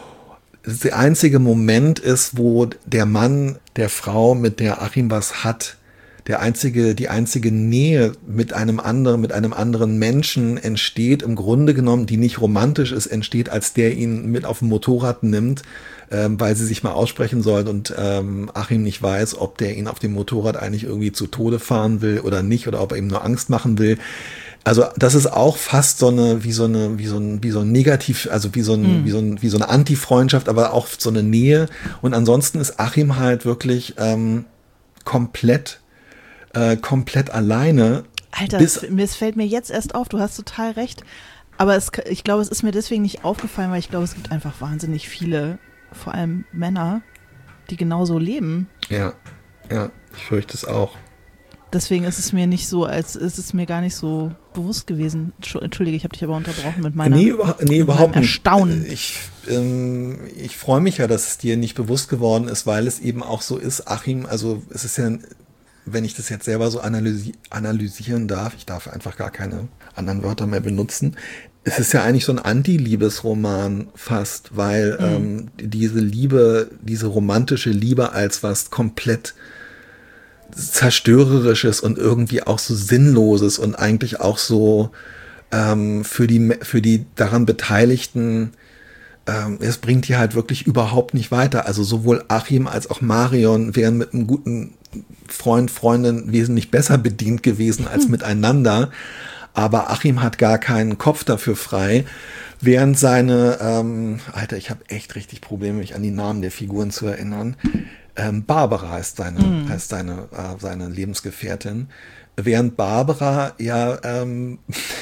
Der einzige Moment ist, wo der Mann der Frau, mit der Achim was hat, der einzige, die einzige Nähe mit einem anderen, mit einem anderen Menschen entsteht, im Grunde genommen, die nicht romantisch ist, entsteht, als der ihn mit auf dem Motorrad nimmt, ähm, weil sie sich mal aussprechen sollen und ähm, Achim nicht weiß, ob der ihn auf dem Motorrad eigentlich irgendwie zu Tode fahren will oder nicht oder ob er ihm nur Angst machen will. Also das ist auch fast so eine, wie so eine, wie so ein, wie so ein Negativ, also wie so ein, mm. wie so ein, wie so eine Anti-Freundschaft, aber auch so eine Nähe. Und ansonsten ist Achim halt wirklich ähm, komplett Äh, komplett alleine.
Alter, es, es fällt mir jetzt erst auf, du hast total recht. Aber es, ich glaube, es ist mir deswegen nicht aufgefallen, weil ich glaube, es gibt einfach wahnsinnig viele, vor allem Männer, die genauso leben.
Ja, ja, ich fürchte es auch.
Deswegen ist es mir nicht so, als ist es mir gar nicht so bewusst gewesen. Entschuldige, ich habe dich aber unterbrochen mit meiner
Nee, über, nee überhaupt nicht.
Erstaunen.
Ich, ähm, ich freue mich ja, dass es dir nicht bewusst geworden ist, weil es eben auch so ist, Achim, also es ist ja wenn ich das jetzt selber so analysi- analysieren darf, ich darf einfach gar keine anderen Wörter mehr benutzen, es ist ja eigentlich so ein Anti-Liebesroman fast, weil mhm. ähm, diese Liebe, diese romantische Liebe als was komplett Zerstörerisches und irgendwie auch so Sinnloses und eigentlich auch so ähm, für die für die daran Beteiligten, ähm, es bringt die halt wirklich überhaupt nicht weiter. Also sowohl Achim als auch Marion wären mit einem guten Freund, Freundin wesentlich besser bedient gewesen als hm. miteinander. Aber Achim hat gar keinen Kopf dafür frei, während seine, ähm, Alter, ich habe echt richtig Probleme, mich an die Namen der Figuren zu erinnern. Ähm, Barbara heißt seine, mm. heißt seine, äh, seine Lebensgefährtin, während Barbara ja ähm,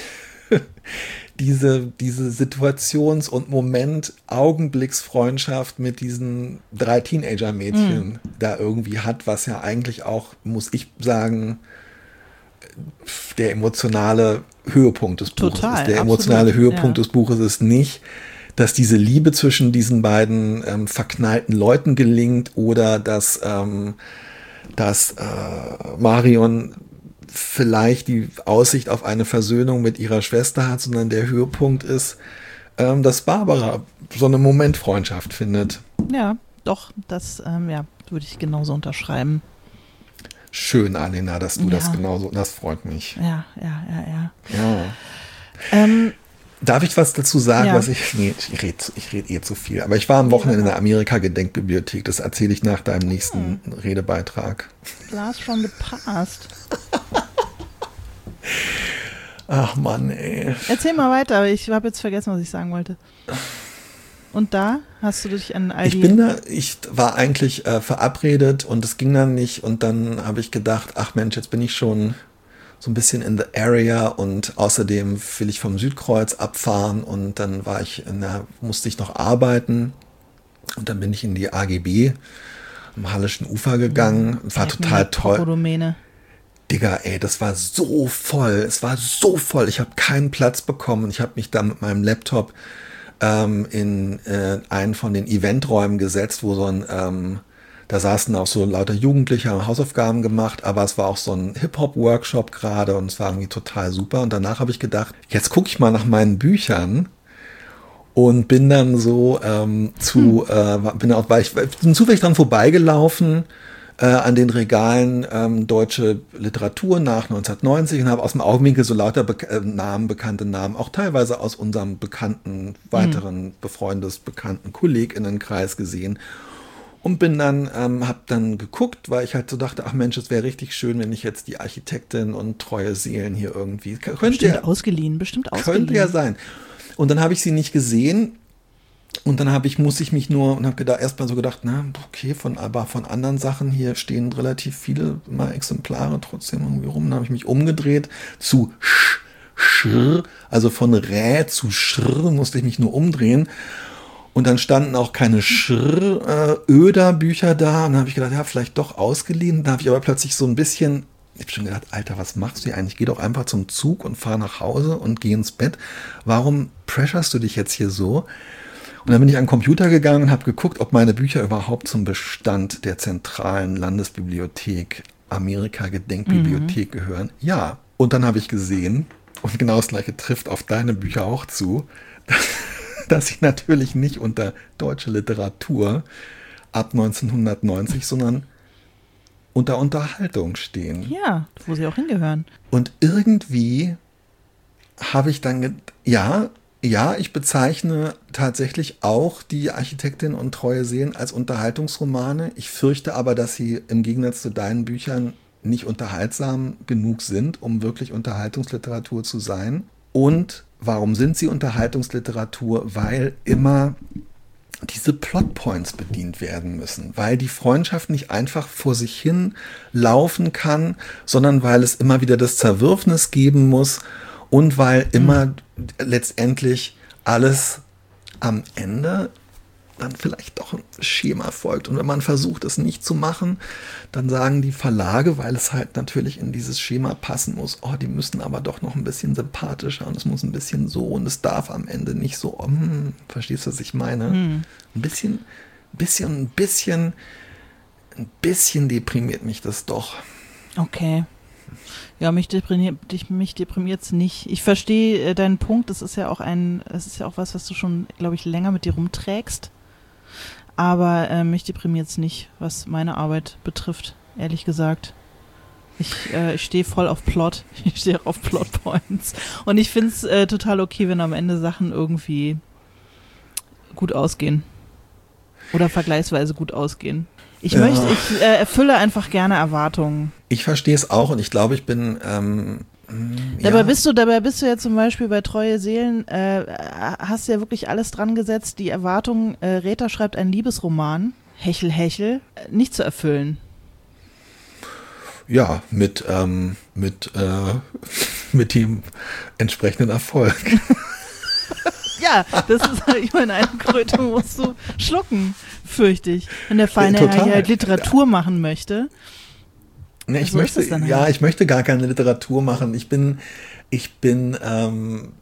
diese, diese Situations- und Moment-Augenblicksfreundschaft mit diesen drei Teenager-Mädchen mm. da irgendwie hat, was ja eigentlich auch, muss ich sagen, der emotionale Höhepunkt des Buches
Total,
ist. Der
absolut,
emotionale Höhepunkt
ja.
des Buches ist nicht, dass diese Liebe zwischen diesen beiden ähm, verknallten Leuten gelingt oder dass, ähm, dass äh, Marion vielleicht die Aussicht auf eine Versöhnung mit ihrer Schwester hat, sondern der Höhepunkt ist, ähm, dass Barbara so eine Momentfreundschaft findet.
Ja, doch, das ähm, ja, würde ich genauso unterschreiben.
Schön, Alena, dass du
ja.
das genauso, das freut mich.
Ja, ja, ja, ja.
Ja.
Ähm,
Darf ich was dazu sagen,
ja.
was ich, nee, ich rede ich red eh zu viel, aber ich war am Wochenende in der Amerika-Gedenkbibliothek, das erzähle ich nach deinem nächsten hm. Redebeitrag.
Blast from the past.
Ach Mann, ey.
Erzähl mal weiter, ich habe jetzt vergessen, was ich sagen wollte. Und da hast du dich an all die...
Ich bin da, ich war eigentlich äh, verabredet und es ging dann nicht und dann habe ich gedacht, ach Mensch, jetzt bin ich schon so ein bisschen in the area und außerdem will ich vom Südkreuz abfahren und dann war ich in der, musste ich noch arbeiten und dann bin ich in die A G B am Hallischen Ufer gegangen. Mhm. War total toll. Digga, ey, das war so voll. Es war so voll. Ich habe keinen Platz bekommen. Ich habe mich da mit meinem Laptop ähm, in äh, einen von den Eventräumen gesetzt, wo so ein ähm, da saßen auch so lauter Jugendliche, haben Hausaufgaben gemacht, aber es war auch so ein Hip-Hop-Workshop gerade und es war irgendwie total super. Und danach habe ich gedacht, jetzt gucke ich mal nach meinen Büchern und bin dann so ähm, zu, hm. äh, bin auch, weil ich bin zufällig dran vorbeigelaufen äh, an den Regalen ähm, deutsche Literatur nach neunzehnhundertneunzig und habe aus dem Augenwinkel so lauter Be- äh, Namen, bekannte Namen, auch teilweise aus unserem bekannten, weiteren hm. befreundes, bekannten KollegInnenkreis gesehen. Und bin dann, ähm, hab dann geguckt, weil ich halt so dachte, ach Mensch, es wäre richtig schön, wenn ich jetzt die Architektin und treue Seelen hier irgendwie, könnte
bestimmt
ja,
ausgeliehen, bestimmt ausgeliehen.
Könnte ja sein. Und dann habe ich sie nicht gesehen und dann habe ich, muss ich mich nur, und habe gedacht, erstmal so gedacht, na, okay, von, aber von anderen Sachen hier stehen relativ viele mal Exemplare trotzdem irgendwie rum. Dann habe ich mich umgedreht zu Sch, Schr, also von Rä zu Schr musste ich mich nur umdrehen. Und dann standen auch keine Schröder-Bücher da. Und dann habe ich gedacht, ja, vielleicht doch ausgeliehen. Dann habe ich aber plötzlich so ein bisschen, ich habe schon gedacht, Alter, was machst du hier eigentlich? Geh doch einfach zum Zug und fahr nach Hause und geh ins Bett. Warum pressurst du dich jetzt hier so? Und dann bin ich an den Computer gegangen und habe geguckt, ob meine Bücher überhaupt zum Bestand der zentralen Landesbibliothek, Amerika-Gedenkbibliothek mhm. gehören. Ja. Und dann habe ich gesehen, und genau das Gleiche trifft auf deine Bücher auch zu, dass sie natürlich nicht unter deutsche Literatur ab neunzehnhundertneunzig, sondern unter Unterhaltung stehen.
Ja, wo sie auch hingehören.
Und irgendwie habe ich dann, ge- ja, ja, ich bezeichne tatsächlich auch die Architektin und Treue Seelen als Unterhaltungsromane. Ich fürchte aber, dass sie im Gegensatz zu deinen Büchern nicht unterhaltsam genug sind, um wirklich Unterhaltungsliteratur zu sein. Und warum sind sie Unterhaltungsliteratur? Weil immer diese Plotpoints bedient werden müssen, weil die Freundschaft nicht einfach vor sich hin laufen kann, sondern weil es immer wieder das Zerwürfnis geben muss und weil immer mhm. letztendlich alles am Ende dann vielleicht doch ein Schema folgt. Und wenn man versucht, es nicht zu machen, dann sagen die Verlage, weil es halt natürlich in dieses Schema passen muss, oh, die müssen aber doch noch ein bisschen sympathischer und es muss ein bisschen so und es darf am Ende nicht so, oh, hm, verstehst du, was ich meine? Hm. Ein bisschen, ein bisschen, ein bisschen, ein bisschen deprimiert mich das doch.
Okay. Ja, mich deprimiert mich deprimiert's nicht. Ich verstehe äh, deinen Punkt. Das ist ja auch ein, es ist ja auch was, was du schon, glaube ich, länger mit dir rumträgst. Aber äh, mich deprimiert's nicht, was meine Arbeit betrifft, ehrlich gesagt. Ich, äh, ich stehe voll auf Plot. Ich stehe auch auf Plotpoints. Und ich finde es äh, total okay, wenn am Ende Sachen irgendwie gut ausgehen. Oder vergleichsweise gut ausgehen. Ich ja. möchte, ich äh, erfülle einfach gerne Erwartungen.
Ich verstehe es auch und ich glaube, ich bin ähm,
Dabei
ja.
bist du, dabei bist du ja zum Beispiel bei Treue Seelen, äh, hast ja wirklich alles dran gesetzt, die Erwartung, äh, Reta schreibt einen Liebesroman, Hechel, Hechel, äh, nicht zu erfüllen.
Ja, mit, ähm, mit, äh, mit dem entsprechenden Erfolg.
Ja, das ist, ich meine, eine Kröte musst du schlucken, fürchte ich. Wenn der feine Herr hier halt Literatur machen möchte.
Nee, ich so möchte, ja, halt. ich möchte gar keine Literatur machen. Ich bin, ich bin ähm,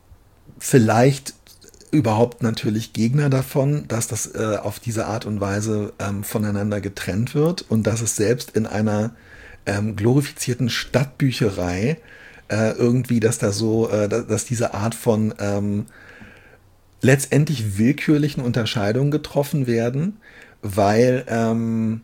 vielleicht überhaupt natürlich Gegner davon, dass das äh, auf diese Art und Weise ähm, voneinander getrennt wird und dass es selbst in einer ähm, glorifizierten Stadtbücherei äh, irgendwie, dass da so, äh, dass diese Art von ähm, letztendlich willkürlichen Unterscheidungen getroffen werden, weil ähm,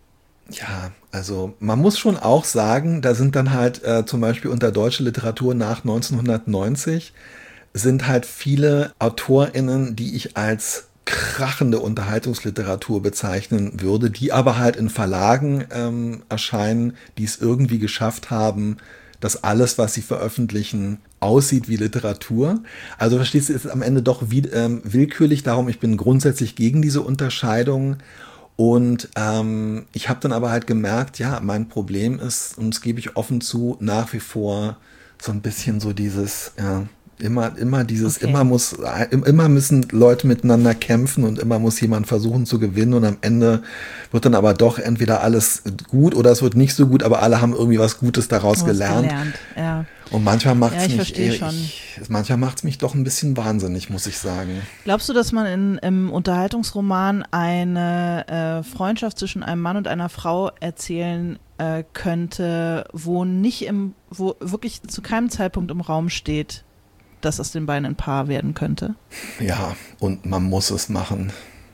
ja, also man muss schon auch sagen, da sind dann halt äh, zum Beispiel unter deutsche Literatur nach neunzehnhundertneunzig sind halt viele AutorInnen, die ich als krachende Unterhaltungsliteratur bezeichnen würde, die aber halt in Verlagen ähm, erscheinen, die es irgendwie geschafft haben, dass alles, was sie veröffentlichen, aussieht wie Literatur. Also verstehst du, ist es am Ende doch wie, ähm, willkürlich, darum ich bin grundsätzlich gegen diese Unterscheidung. Und ähm, ich habe dann aber halt gemerkt, ja, mein Problem ist, und das gebe ich offen zu, nach wie vor so ein bisschen so dieses, ja, immer, immer dieses, okay. immer muss, immer müssen Leute miteinander kämpfen und immer muss jemand versuchen zu gewinnen und am Ende wird dann aber doch entweder alles gut oder es wird nicht so gut, aber alle haben irgendwie was Gutes daraus gelernt. gelernt.
Ja.
Und manchmal macht es
ja,
mich, ich, manchmal macht es mich doch ein bisschen wahnsinnig, muss ich sagen.
Glaubst du, dass man in, im Unterhaltungsroman eine äh, Freundschaft zwischen einem Mann und einer Frau erzählen äh, könnte, wo nicht im, wo wirklich zu keinem Zeitpunkt im Raum steht, dass aus den beiden ein Paar werden könnte?
Ja, und man muss es machen.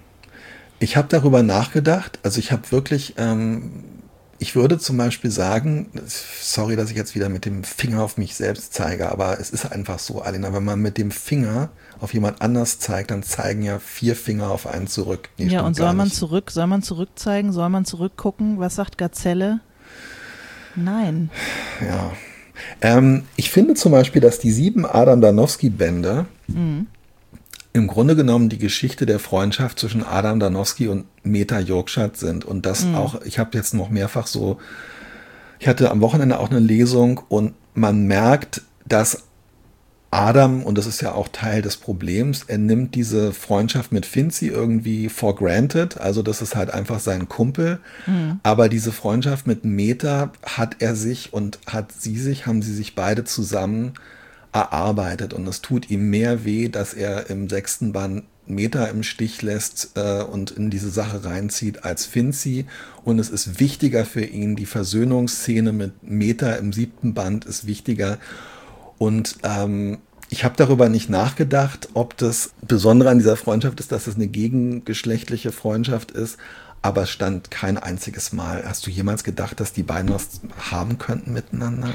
Ich habe darüber nachgedacht, also ich habe wirklich, ähm, ich würde zum Beispiel sagen, sorry, dass ich jetzt wieder mit dem Finger auf mich selbst zeige, aber es ist einfach so, Alina, wenn man mit dem Finger auf jemand anders zeigt, dann zeigen ja vier Finger auf einen zurück. Nee,
ja, und soll man
nicht.
zurück, soll man zurückzeigen, soll man zurückgucken? Was sagt Gazelle? Nein.
Ja. Ähm, ich finde zum Beispiel, dass die sieben Adam Danowski-Bände mhm. im Grunde genommen die Geschichte der Freundschaft zwischen Adam Danowski und Meta Jokschat sind. Und das mhm. auch, ich habe jetzt noch mehrfach so, ich hatte am Wochenende auch eine Lesung und man merkt, dass Adam, und das ist ja auch Teil des Problems, er nimmt diese Freundschaft mit Finzi irgendwie for granted, also das ist halt einfach sein Kumpel, mhm. aber diese Freundschaft mit Meta hat er sich und hat sie sich, haben sie sich beide zusammen erarbeitet und es tut ihm mehr weh, dass er im sechsten Band Meta im Stich lässt äh, und in diese Sache reinzieht als Finzi und es ist wichtiger für ihn, die Versöhnungsszene mit Meta im siebten Band ist wichtiger. Und ähm, ich habe darüber nicht nachgedacht, ob das Besondere an dieser Freundschaft ist, dass es eine gegengeschlechtliche Freundschaft ist. Aber es stand kein einziges Mal. Hast du jemals gedacht, dass die beiden was haben könnten miteinander?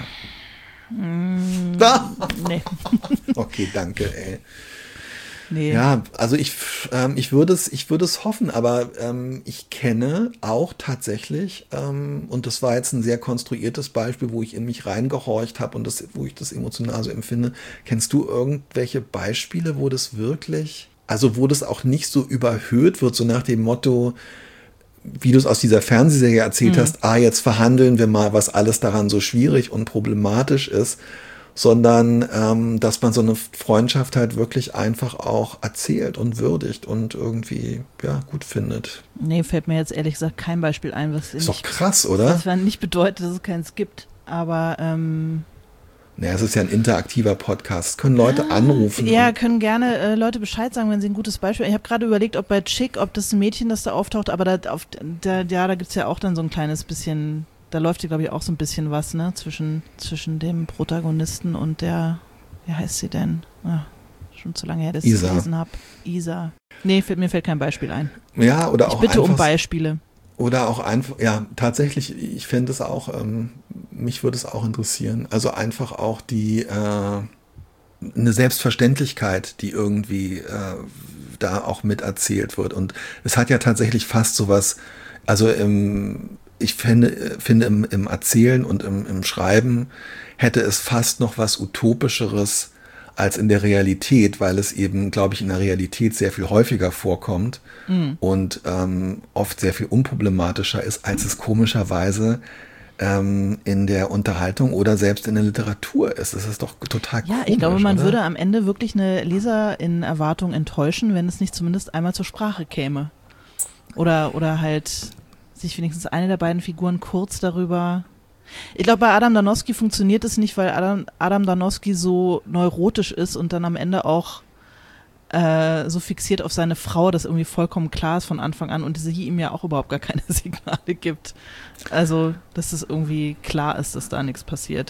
Mm, nee.
Okay, danke, ey.
Nee.
Ja, also ich, ähm, ich würde es, ich würde es hoffen, aber ähm, ich kenne auch tatsächlich, ähm, und das war jetzt ein sehr konstruiertes Beispiel, wo ich in mich reingehorcht habe und das, wo ich das emotional so empfinde. Kennst du irgendwelche Beispiele, wo das wirklich, also wo das auch nicht so überhöht wird, so nach dem Motto, wie du es aus dieser Fernsehserie erzählt mhm. hast, ah, jetzt verhandeln wir mal, was alles daran so schwierig und problematisch ist, sondern ähm, dass man so eine Freundschaft halt wirklich einfach auch erzählt und würdigt und irgendwie ja gut findet.
Nee, fällt mir jetzt ehrlich gesagt kein Beispiel ein, was
ist
nicht,
doch krass, oder?
Das nicht bedeutet, dass es keins gibt, aber ähm,
naja, es ist ja ein interaktiver Podcast. Können Leute ah, anrufen?
Ja, können gerne äh, Leute Bescheid sagen, wenn sie ein gutes Beispiel. Ich habe gerade überlegt, ob bei Chick, ob das ein Mädchen, das da auftaucht, aber da, auf, da, ja, da gibt es ja auch dann so ein kleines bisschen da läuft ja, glaube ich, auch so ein bisschen was, ne, zwischen, zwischen dem Protagonisten und der, wie heißt sie denn? Ah, schon zu lange her, dass ich
Isa.
es gelesen habe. Isa. Nee, fällt, mir fällt kein Beispiel ein.
Ja, oder
ich
auch
bitte
einfach,
um Beispiele.
Oder auch einfach, ja, tatsächlich, ich finde es auch, ähm, mich würde es auch interessieren. Also einfach auch die, äh, eine Selbstverständlichkeit, die irgendwie äh, da auch miterzählt wird. Und es hat ja tatsächlich fast sowas, also im, ich finde, finde im, im Erzählen und im, im Schreiben hätte es fast noch was Utopischeres als in der Realität, weil es eben, glaube ich, in der Realität sehr viel häufiger vorkommt mhm. und ähm, oft sehr viel unproblematischer ist, als es komischerweise ähm, in der Unterhaltung oder selbst in der Literatur ist. Das ist doch total
ja,
komisch,
ich glaube, man
oder?
würde am Ende wirklich eine Leserin-Erwartung enttäuschen, wenn es nicht zumindest einmal zur Sprache käme. Oder, oder halt sich wenigstens eine der beiden Figuren kurz darüber... Ich glaube, bei Adam Danowski funktioniert es nicht, weil Adam, Adam Danowski so neurotisch ist und dann am Ende auch äh, so fixiert auf seine Frau, dass irgendwie vollkommen klar ist von Anfang an und sie ihm ja auch überhaupt gar keine Signale gibt. Also, dass es irgendwie klar ist, dass da nichts passiert.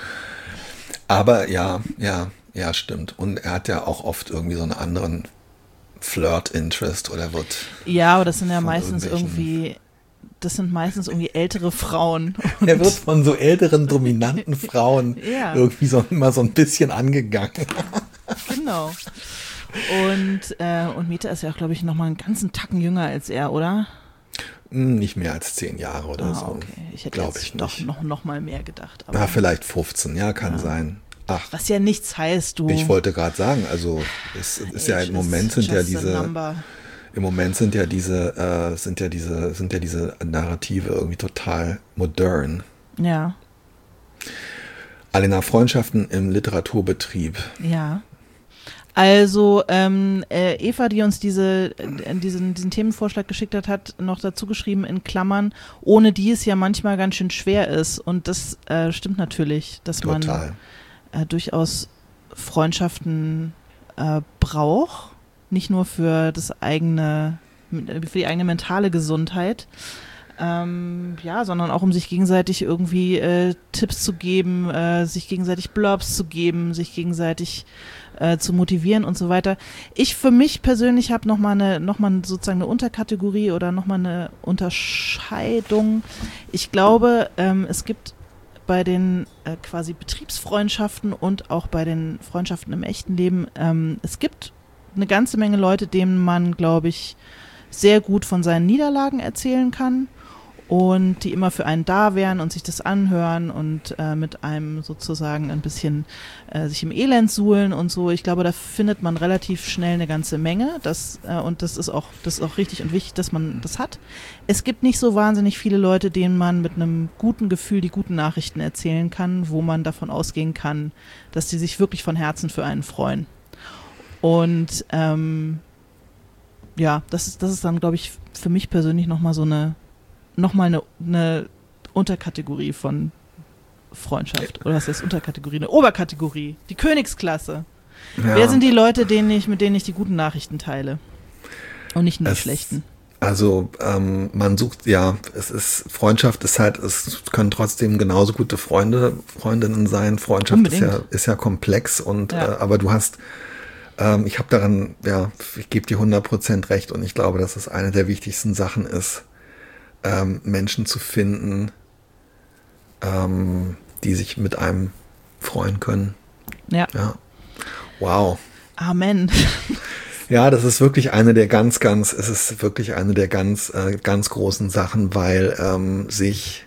Aber ja, ja, ja, stimmt. Und er hat ja auch oft irgendwie so einen anderen Flirt-Interest oder wird...
Ja, aber das sind ja meistens irgendwie... Das sind meistens irgendwie ältere Frauen.
Er wird von so älteren, dominanten Frauen
ja.
irgendwie so immer so ein bisschen angegangen.
Genau. Und, äh, und Meta ist ja auch, glaube ich, nochmal einen ganzen Tacken jünger als er, oder?
Nicht mehr als zehn Jahre oder
ah,
so.
Okay, ich hätte jetzt ich doch noch, noch mal mehr gedacht.
Aber ja, vielleicht fünfzehn, ja, kann ja. sein. Ach,
was ja nichts heißt, du.
Ich wollte gerade sagen, also es ist ja im Moment sind ja diese... Im Moment sind ja diese, äh, sind ja diese, sind ja diese Narrative irgendwie total modern.
Ja.
Alena, Freundschaften im Literaturbetrieb.
Ja. Also ähm, äh, Eva, die uns diese, äh, diesen, diesen Themenvorschlag geschickt hat, hat noch dazu geschrieben in Klammern, ohne die es ja manchmal ganz schön schwer ist. Und das äh, stimmt natürlich, dass
total.
man äh, durchaus Freundschaften äh, braucht. Nicht nur für das eigene, für die eigene mentale Gesundheit, ähm, ja, sondern auch um sich gegenseitig irgendwie äh, Tipps zu geben, äh, sich gegenseitig Blurbs zu geben, sich gegenseitig äh, zu motivieren und so weiter. Ich für mich persönlich habe nochmal eine, noch mal sozusagen eine Unterkategorie oder nochmal eine Unterscheidung. Ich glaube, ähm, es gibt bei den äh, quasi Betriebsfreundschaften und auch bei den Freundschaften im echten Leben, ähm, es gibt eine ganze Menge Leute, denen man, glaube ich, sehr gut von seinen Niederlagen erzählen kann und die immer für einen da wären und sich das anhören und äh, mit einem sozusagen ein bisschen äh, sich im Elend suhlen und so. Ich glaube, da findet man relativ schnell eine ganze Menge. Das, äh, und das ist auch, das ist auch richtig und wichtig, dass man das hat. Es gibt nicht so wahnsinnig viele Leute, denen man mit einem guten Gefühl die guten Nachrichten erzählen kann, wo man davon ausgehen kann, dass die sich wirklich von Herzen für einen freuen. Und ähm, ja, das ist, das ist dann, glaube ich, für mich persönlich nochmal so eine, nochmal eine, eine Unterkategorie von Freundschaft. Oder was heißt Unterkategorie? Eine Oberkategorie, die Königsklasse. Ja. Wer sind die Leute, denen ich, mit denen ich die guten Nachrichten teile? Und nicht nur die schlechten.
Also ähm, man sucht, ja, es ist, Freundschaft ist halt, es können trotzdem genauso gute Freunde, Freundinnen sein. Freundschaft ist ja, ist ja komplex und ja. Äh, aber du hast Ich habe daran, ja, ich gebe dir hundert Prozent recht und ich glaube, dass es eine der wichtigsten Sachen ist, ähm, Menschen zu finden, ähm, die sich mit einem freuen können.
Ja.
ja. Wow.
Amen.
Ja, das ist wirklich eine der ganz, ganz, es ist wirklich eine der ganz, äh, ganz großen Sachen, weil ähm, sich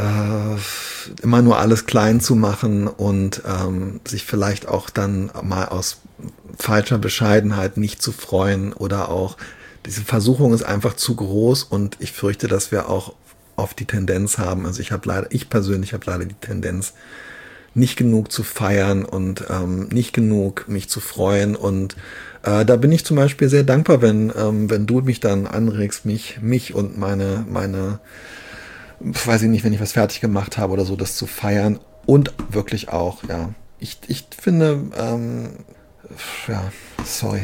äh, immer nur alles klein zu machen und ähm, sich vielleicht auch dann mal aus falscher Bescheidenheit nicht zu freuen oder auch diese Versuchung ist einfach zu groß und ich fürchte, dass wir auch oft die Tendenz haben, also ich habe leider, ich persönlich habe leider die Tendenz, nicht genug zu feiern und ähm, nicht genug mich zu freuen und äh, da bin ich zum Beispiel sehr dankbar, wenn ähm, wenn du mich dann anregst, mich mich und meine meine weiß ich nicht, wenn ich was fertig gemacht habe oder so, das zu feiern und wirklich auch, ja, ich ich finde ähm, ja, sorry.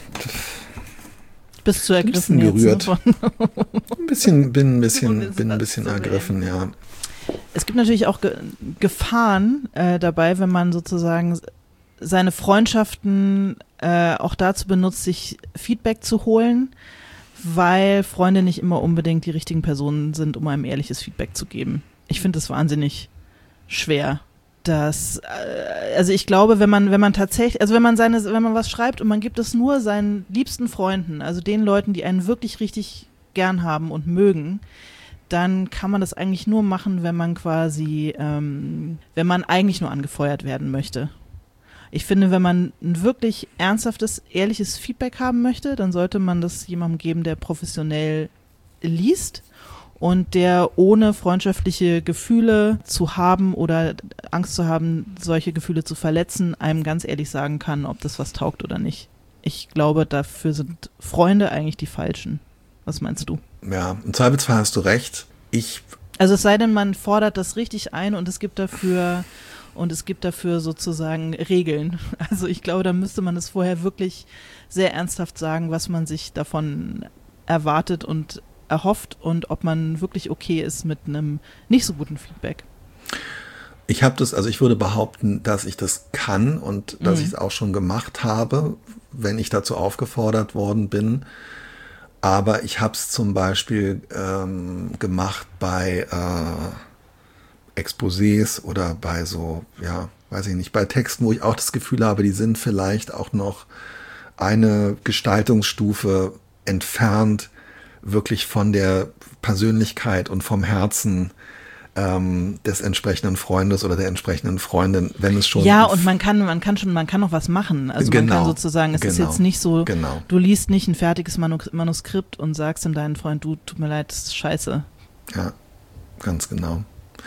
Bist du ergriffen
ein bisschen
jetzt,
gerührt.
Ne?
ein bisschen, bin ein bisschen, bin ein bisschen ergriffen, ja.
Es gibt natürlich auch Ge- Gefahren äh, dabei, wenn man sozusagen seine Freundschaften äh, auch dazu benutzt, sich Feedback zu holen, weil Freunde nicht immer unbedingt die richtigen Personen sind, um einem ehrliches Feedback zu geben. Ich finde das wahnsinnig schwer. Das, äh, also ich glaube, wenn man, wenn man tatsächlich, also wenn man seine, wenn man was schreibt und man gibt es nur seinen liebsten Freunden, also den Leuten, die einen wirklich richtig gern haben und mögen, dann kann man das eigentlich nur machen, wenn man quasi, ähm, wenn man eigentlich nur angefeuert werden möchte. Ich finde, wenn man ein wirklich ernsthaftes, ehrliches Feedback haben möchte, dann sollte man das jemandem geben, der professionell liest und der ohne freundschaftliche Gefühle zu haben oder Angst zu haben, solche Gefühle zu verletzen, einem ganz ehrlich sagen kann, ob das was taugt oder nicht. Ich glaube, dafür sind Freunde eigentlich die Falschen. Was meinst du?
Ja, im Zweifelsfall hast du recht. Ich
Also es sei denn, man fordert das richtig ein und es gibt dafür und es gibt dafür sozusagen Regeln. Also ich glaube, da müsste man es vorher wirklich sehr ernsthaft sagen, was man sich davon erwartet und erhofft und ob man wirklich okay ist mit einem nicht so guten Feedback.
Ich habe das, also ich würde behaupten, dass ich das kann und dass
Mhm.
ich es auch schon gemacht habe, wenn ich dazu aufgefordert worden bin. Aber ich habe es zum Beispiel ähm, gemacht bei äh, Exposés oder bei so, ja, weiß ich nicht, bei Texten, wo ich auch das Gefühl habe, die sind vielleicht auch noch eine Gestaltungsstufe entfernt, wirklich von der Persönlichkeit und vom Herzen ähm, des entsprechenden Freundes oder der entsprechenden Freundin, wenn es schon.
Ja, und man kann, man kann schon, man kann noch was machen. Also man
Genau,
kann sozusagen, es ist
genau,
jetzt nicht so,
genau.
du liest nicht ein fertiges Manu- Manuskript und sagst dem deinen Freund, du, tut mir leid, das ist scheiße.
Ja, ganz genau.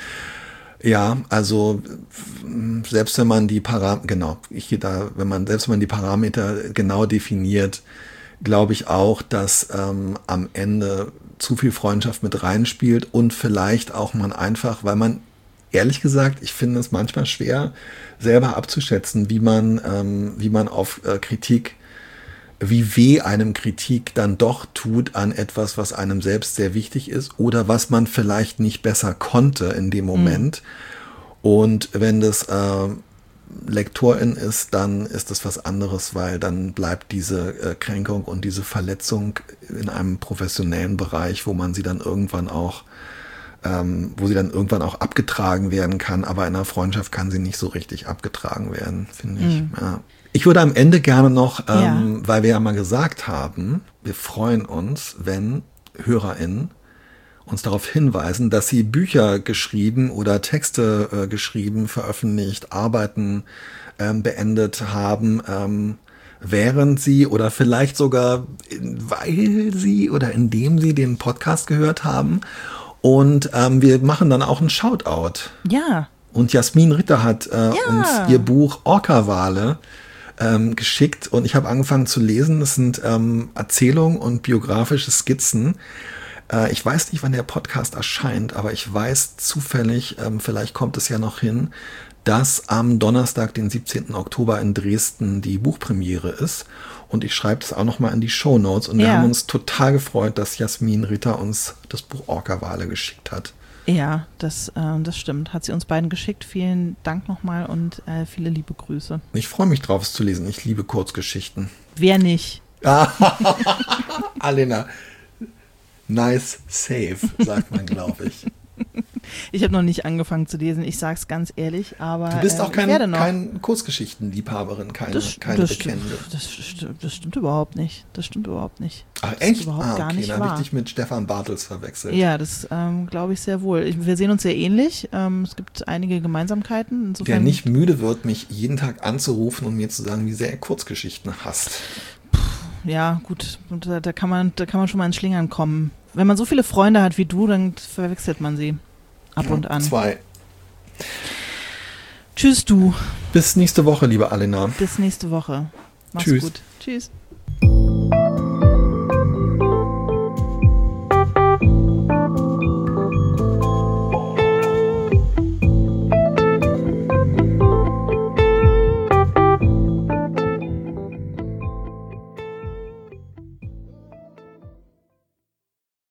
Ja, also selbst wenn man die Parameter, genau, ich gehe da, wenn man, selbst wenn man die Parameter genau definiert, glaube ich auch, dass ähm, am Ende zu viel Freundschaft mit reinspielt und vielleicht auch man einfach, weil man, ehrlich gesagt, ich finde es manchmal schwer, selber abzuschätzen, wie man, ähm, wie man auf äh, Kritik, wie weh einem Kritik dann doch tut an etwas, was einem selbst sehr wichtig ist oder was man vielleicht nicht besser konnte in dem Moment. Mhm. Und wenn das äh, Lektorin ist, dann ist das was anderes, weil dann bleibt diese äh, Kränkung und diese Verletzung in einem professionellen Bereich, wo man sie dann irgendwann auch, ähm, wo sie dann irgendwann auch abgetragen werden kann, aber in einer Freundschaft kann sie nicht so richtig abgetragen werden, finde ich. Mhm. Ja. Ich würde am Ende gerne noch, ähm, ja. weil wir ja mal gesagt haben, wir freuen uns, wenn HörerInnen uns darauf hinweisen, dass sie Bücher geschrieben oder Texte äh, geschrieben, veröffentlicht, Arbeiten ähm, beendet haben, ähm, während sie oder vielleicht sogar weil sie oder indem sie den Podcast gehört haben. Und ähm, wir machen dann auch einen Shoutout.
Ja.
Und Jasmin Ritter hat äh,
ja.
uns ihr Buch Orca-Wale ähm, geschickt und ich habe angefangen zu lesen. Das sind ähm, Erzählungen und biografische Skizzen. Ich weiß nicht, wann der Podcast erscheint, aber ich weiß zufällig, ähm, vielleicht kommt es ja noch hin, dass am Donnerstag, den siebzehnten Oktober in Dresden die Buchpremiere ist. Und ich schreibe das auch nochmal in die Shownotes. Und wir
ja.
haben uns total gefreut, dass Jasmin Ritter uns das Buch Orca-Wale geschickt hat.
Ja, das, äh, das stimmt. Hat sie uns beiden geschickt. Vielen Dank nochmal und äh, viele liebe Grüße.
Ich freue mich drauf, es zu lesen. Ich liebe Kurzgeschichten.
Wer nicht?
Alena. Nice save, sagt man, glaube ich.
Ich habe noch nicht angefangen zu lesen, ich sage es ganz ehrlich, aber
du bist auch
äh,
kein, kein Kurzgeschichtenliebhaberin, keine,
das,
keine
das
Bekennende.
Stimmt, das, stimmt, das stimmt überhaupt nicht. Das stimmt überhaupt nicht.
Ach
das
echt?
Ist überhaupt
ah, okay,
gar nicht
dann
wahr.
habe ich dich mit Stefan Bartels verwechselt.
Ja, das ähm, glaube ich sehr wohl. Ich, wir sehen uns sehr ähnlich. Ähm, es gibt einige Gemeinsamkeiten. Insofern
der nicht müde wird, mich jeden Tag anzurufen und mir zu sagen, wie sehr er Kurzgeschichten hasst.
Ja, gut, da, da, kann man, da kann man schon mal ins Schlingern kommen. Wenn man so viele Freunde hat wie du, dann verwechselt man sie ab ja, und an.
Zwei.
Tschüss, du.
Bis nächste Woche, liebe Alena.
Bis nächste Woche. Mach's
Tschüss.
gut. Tschüss.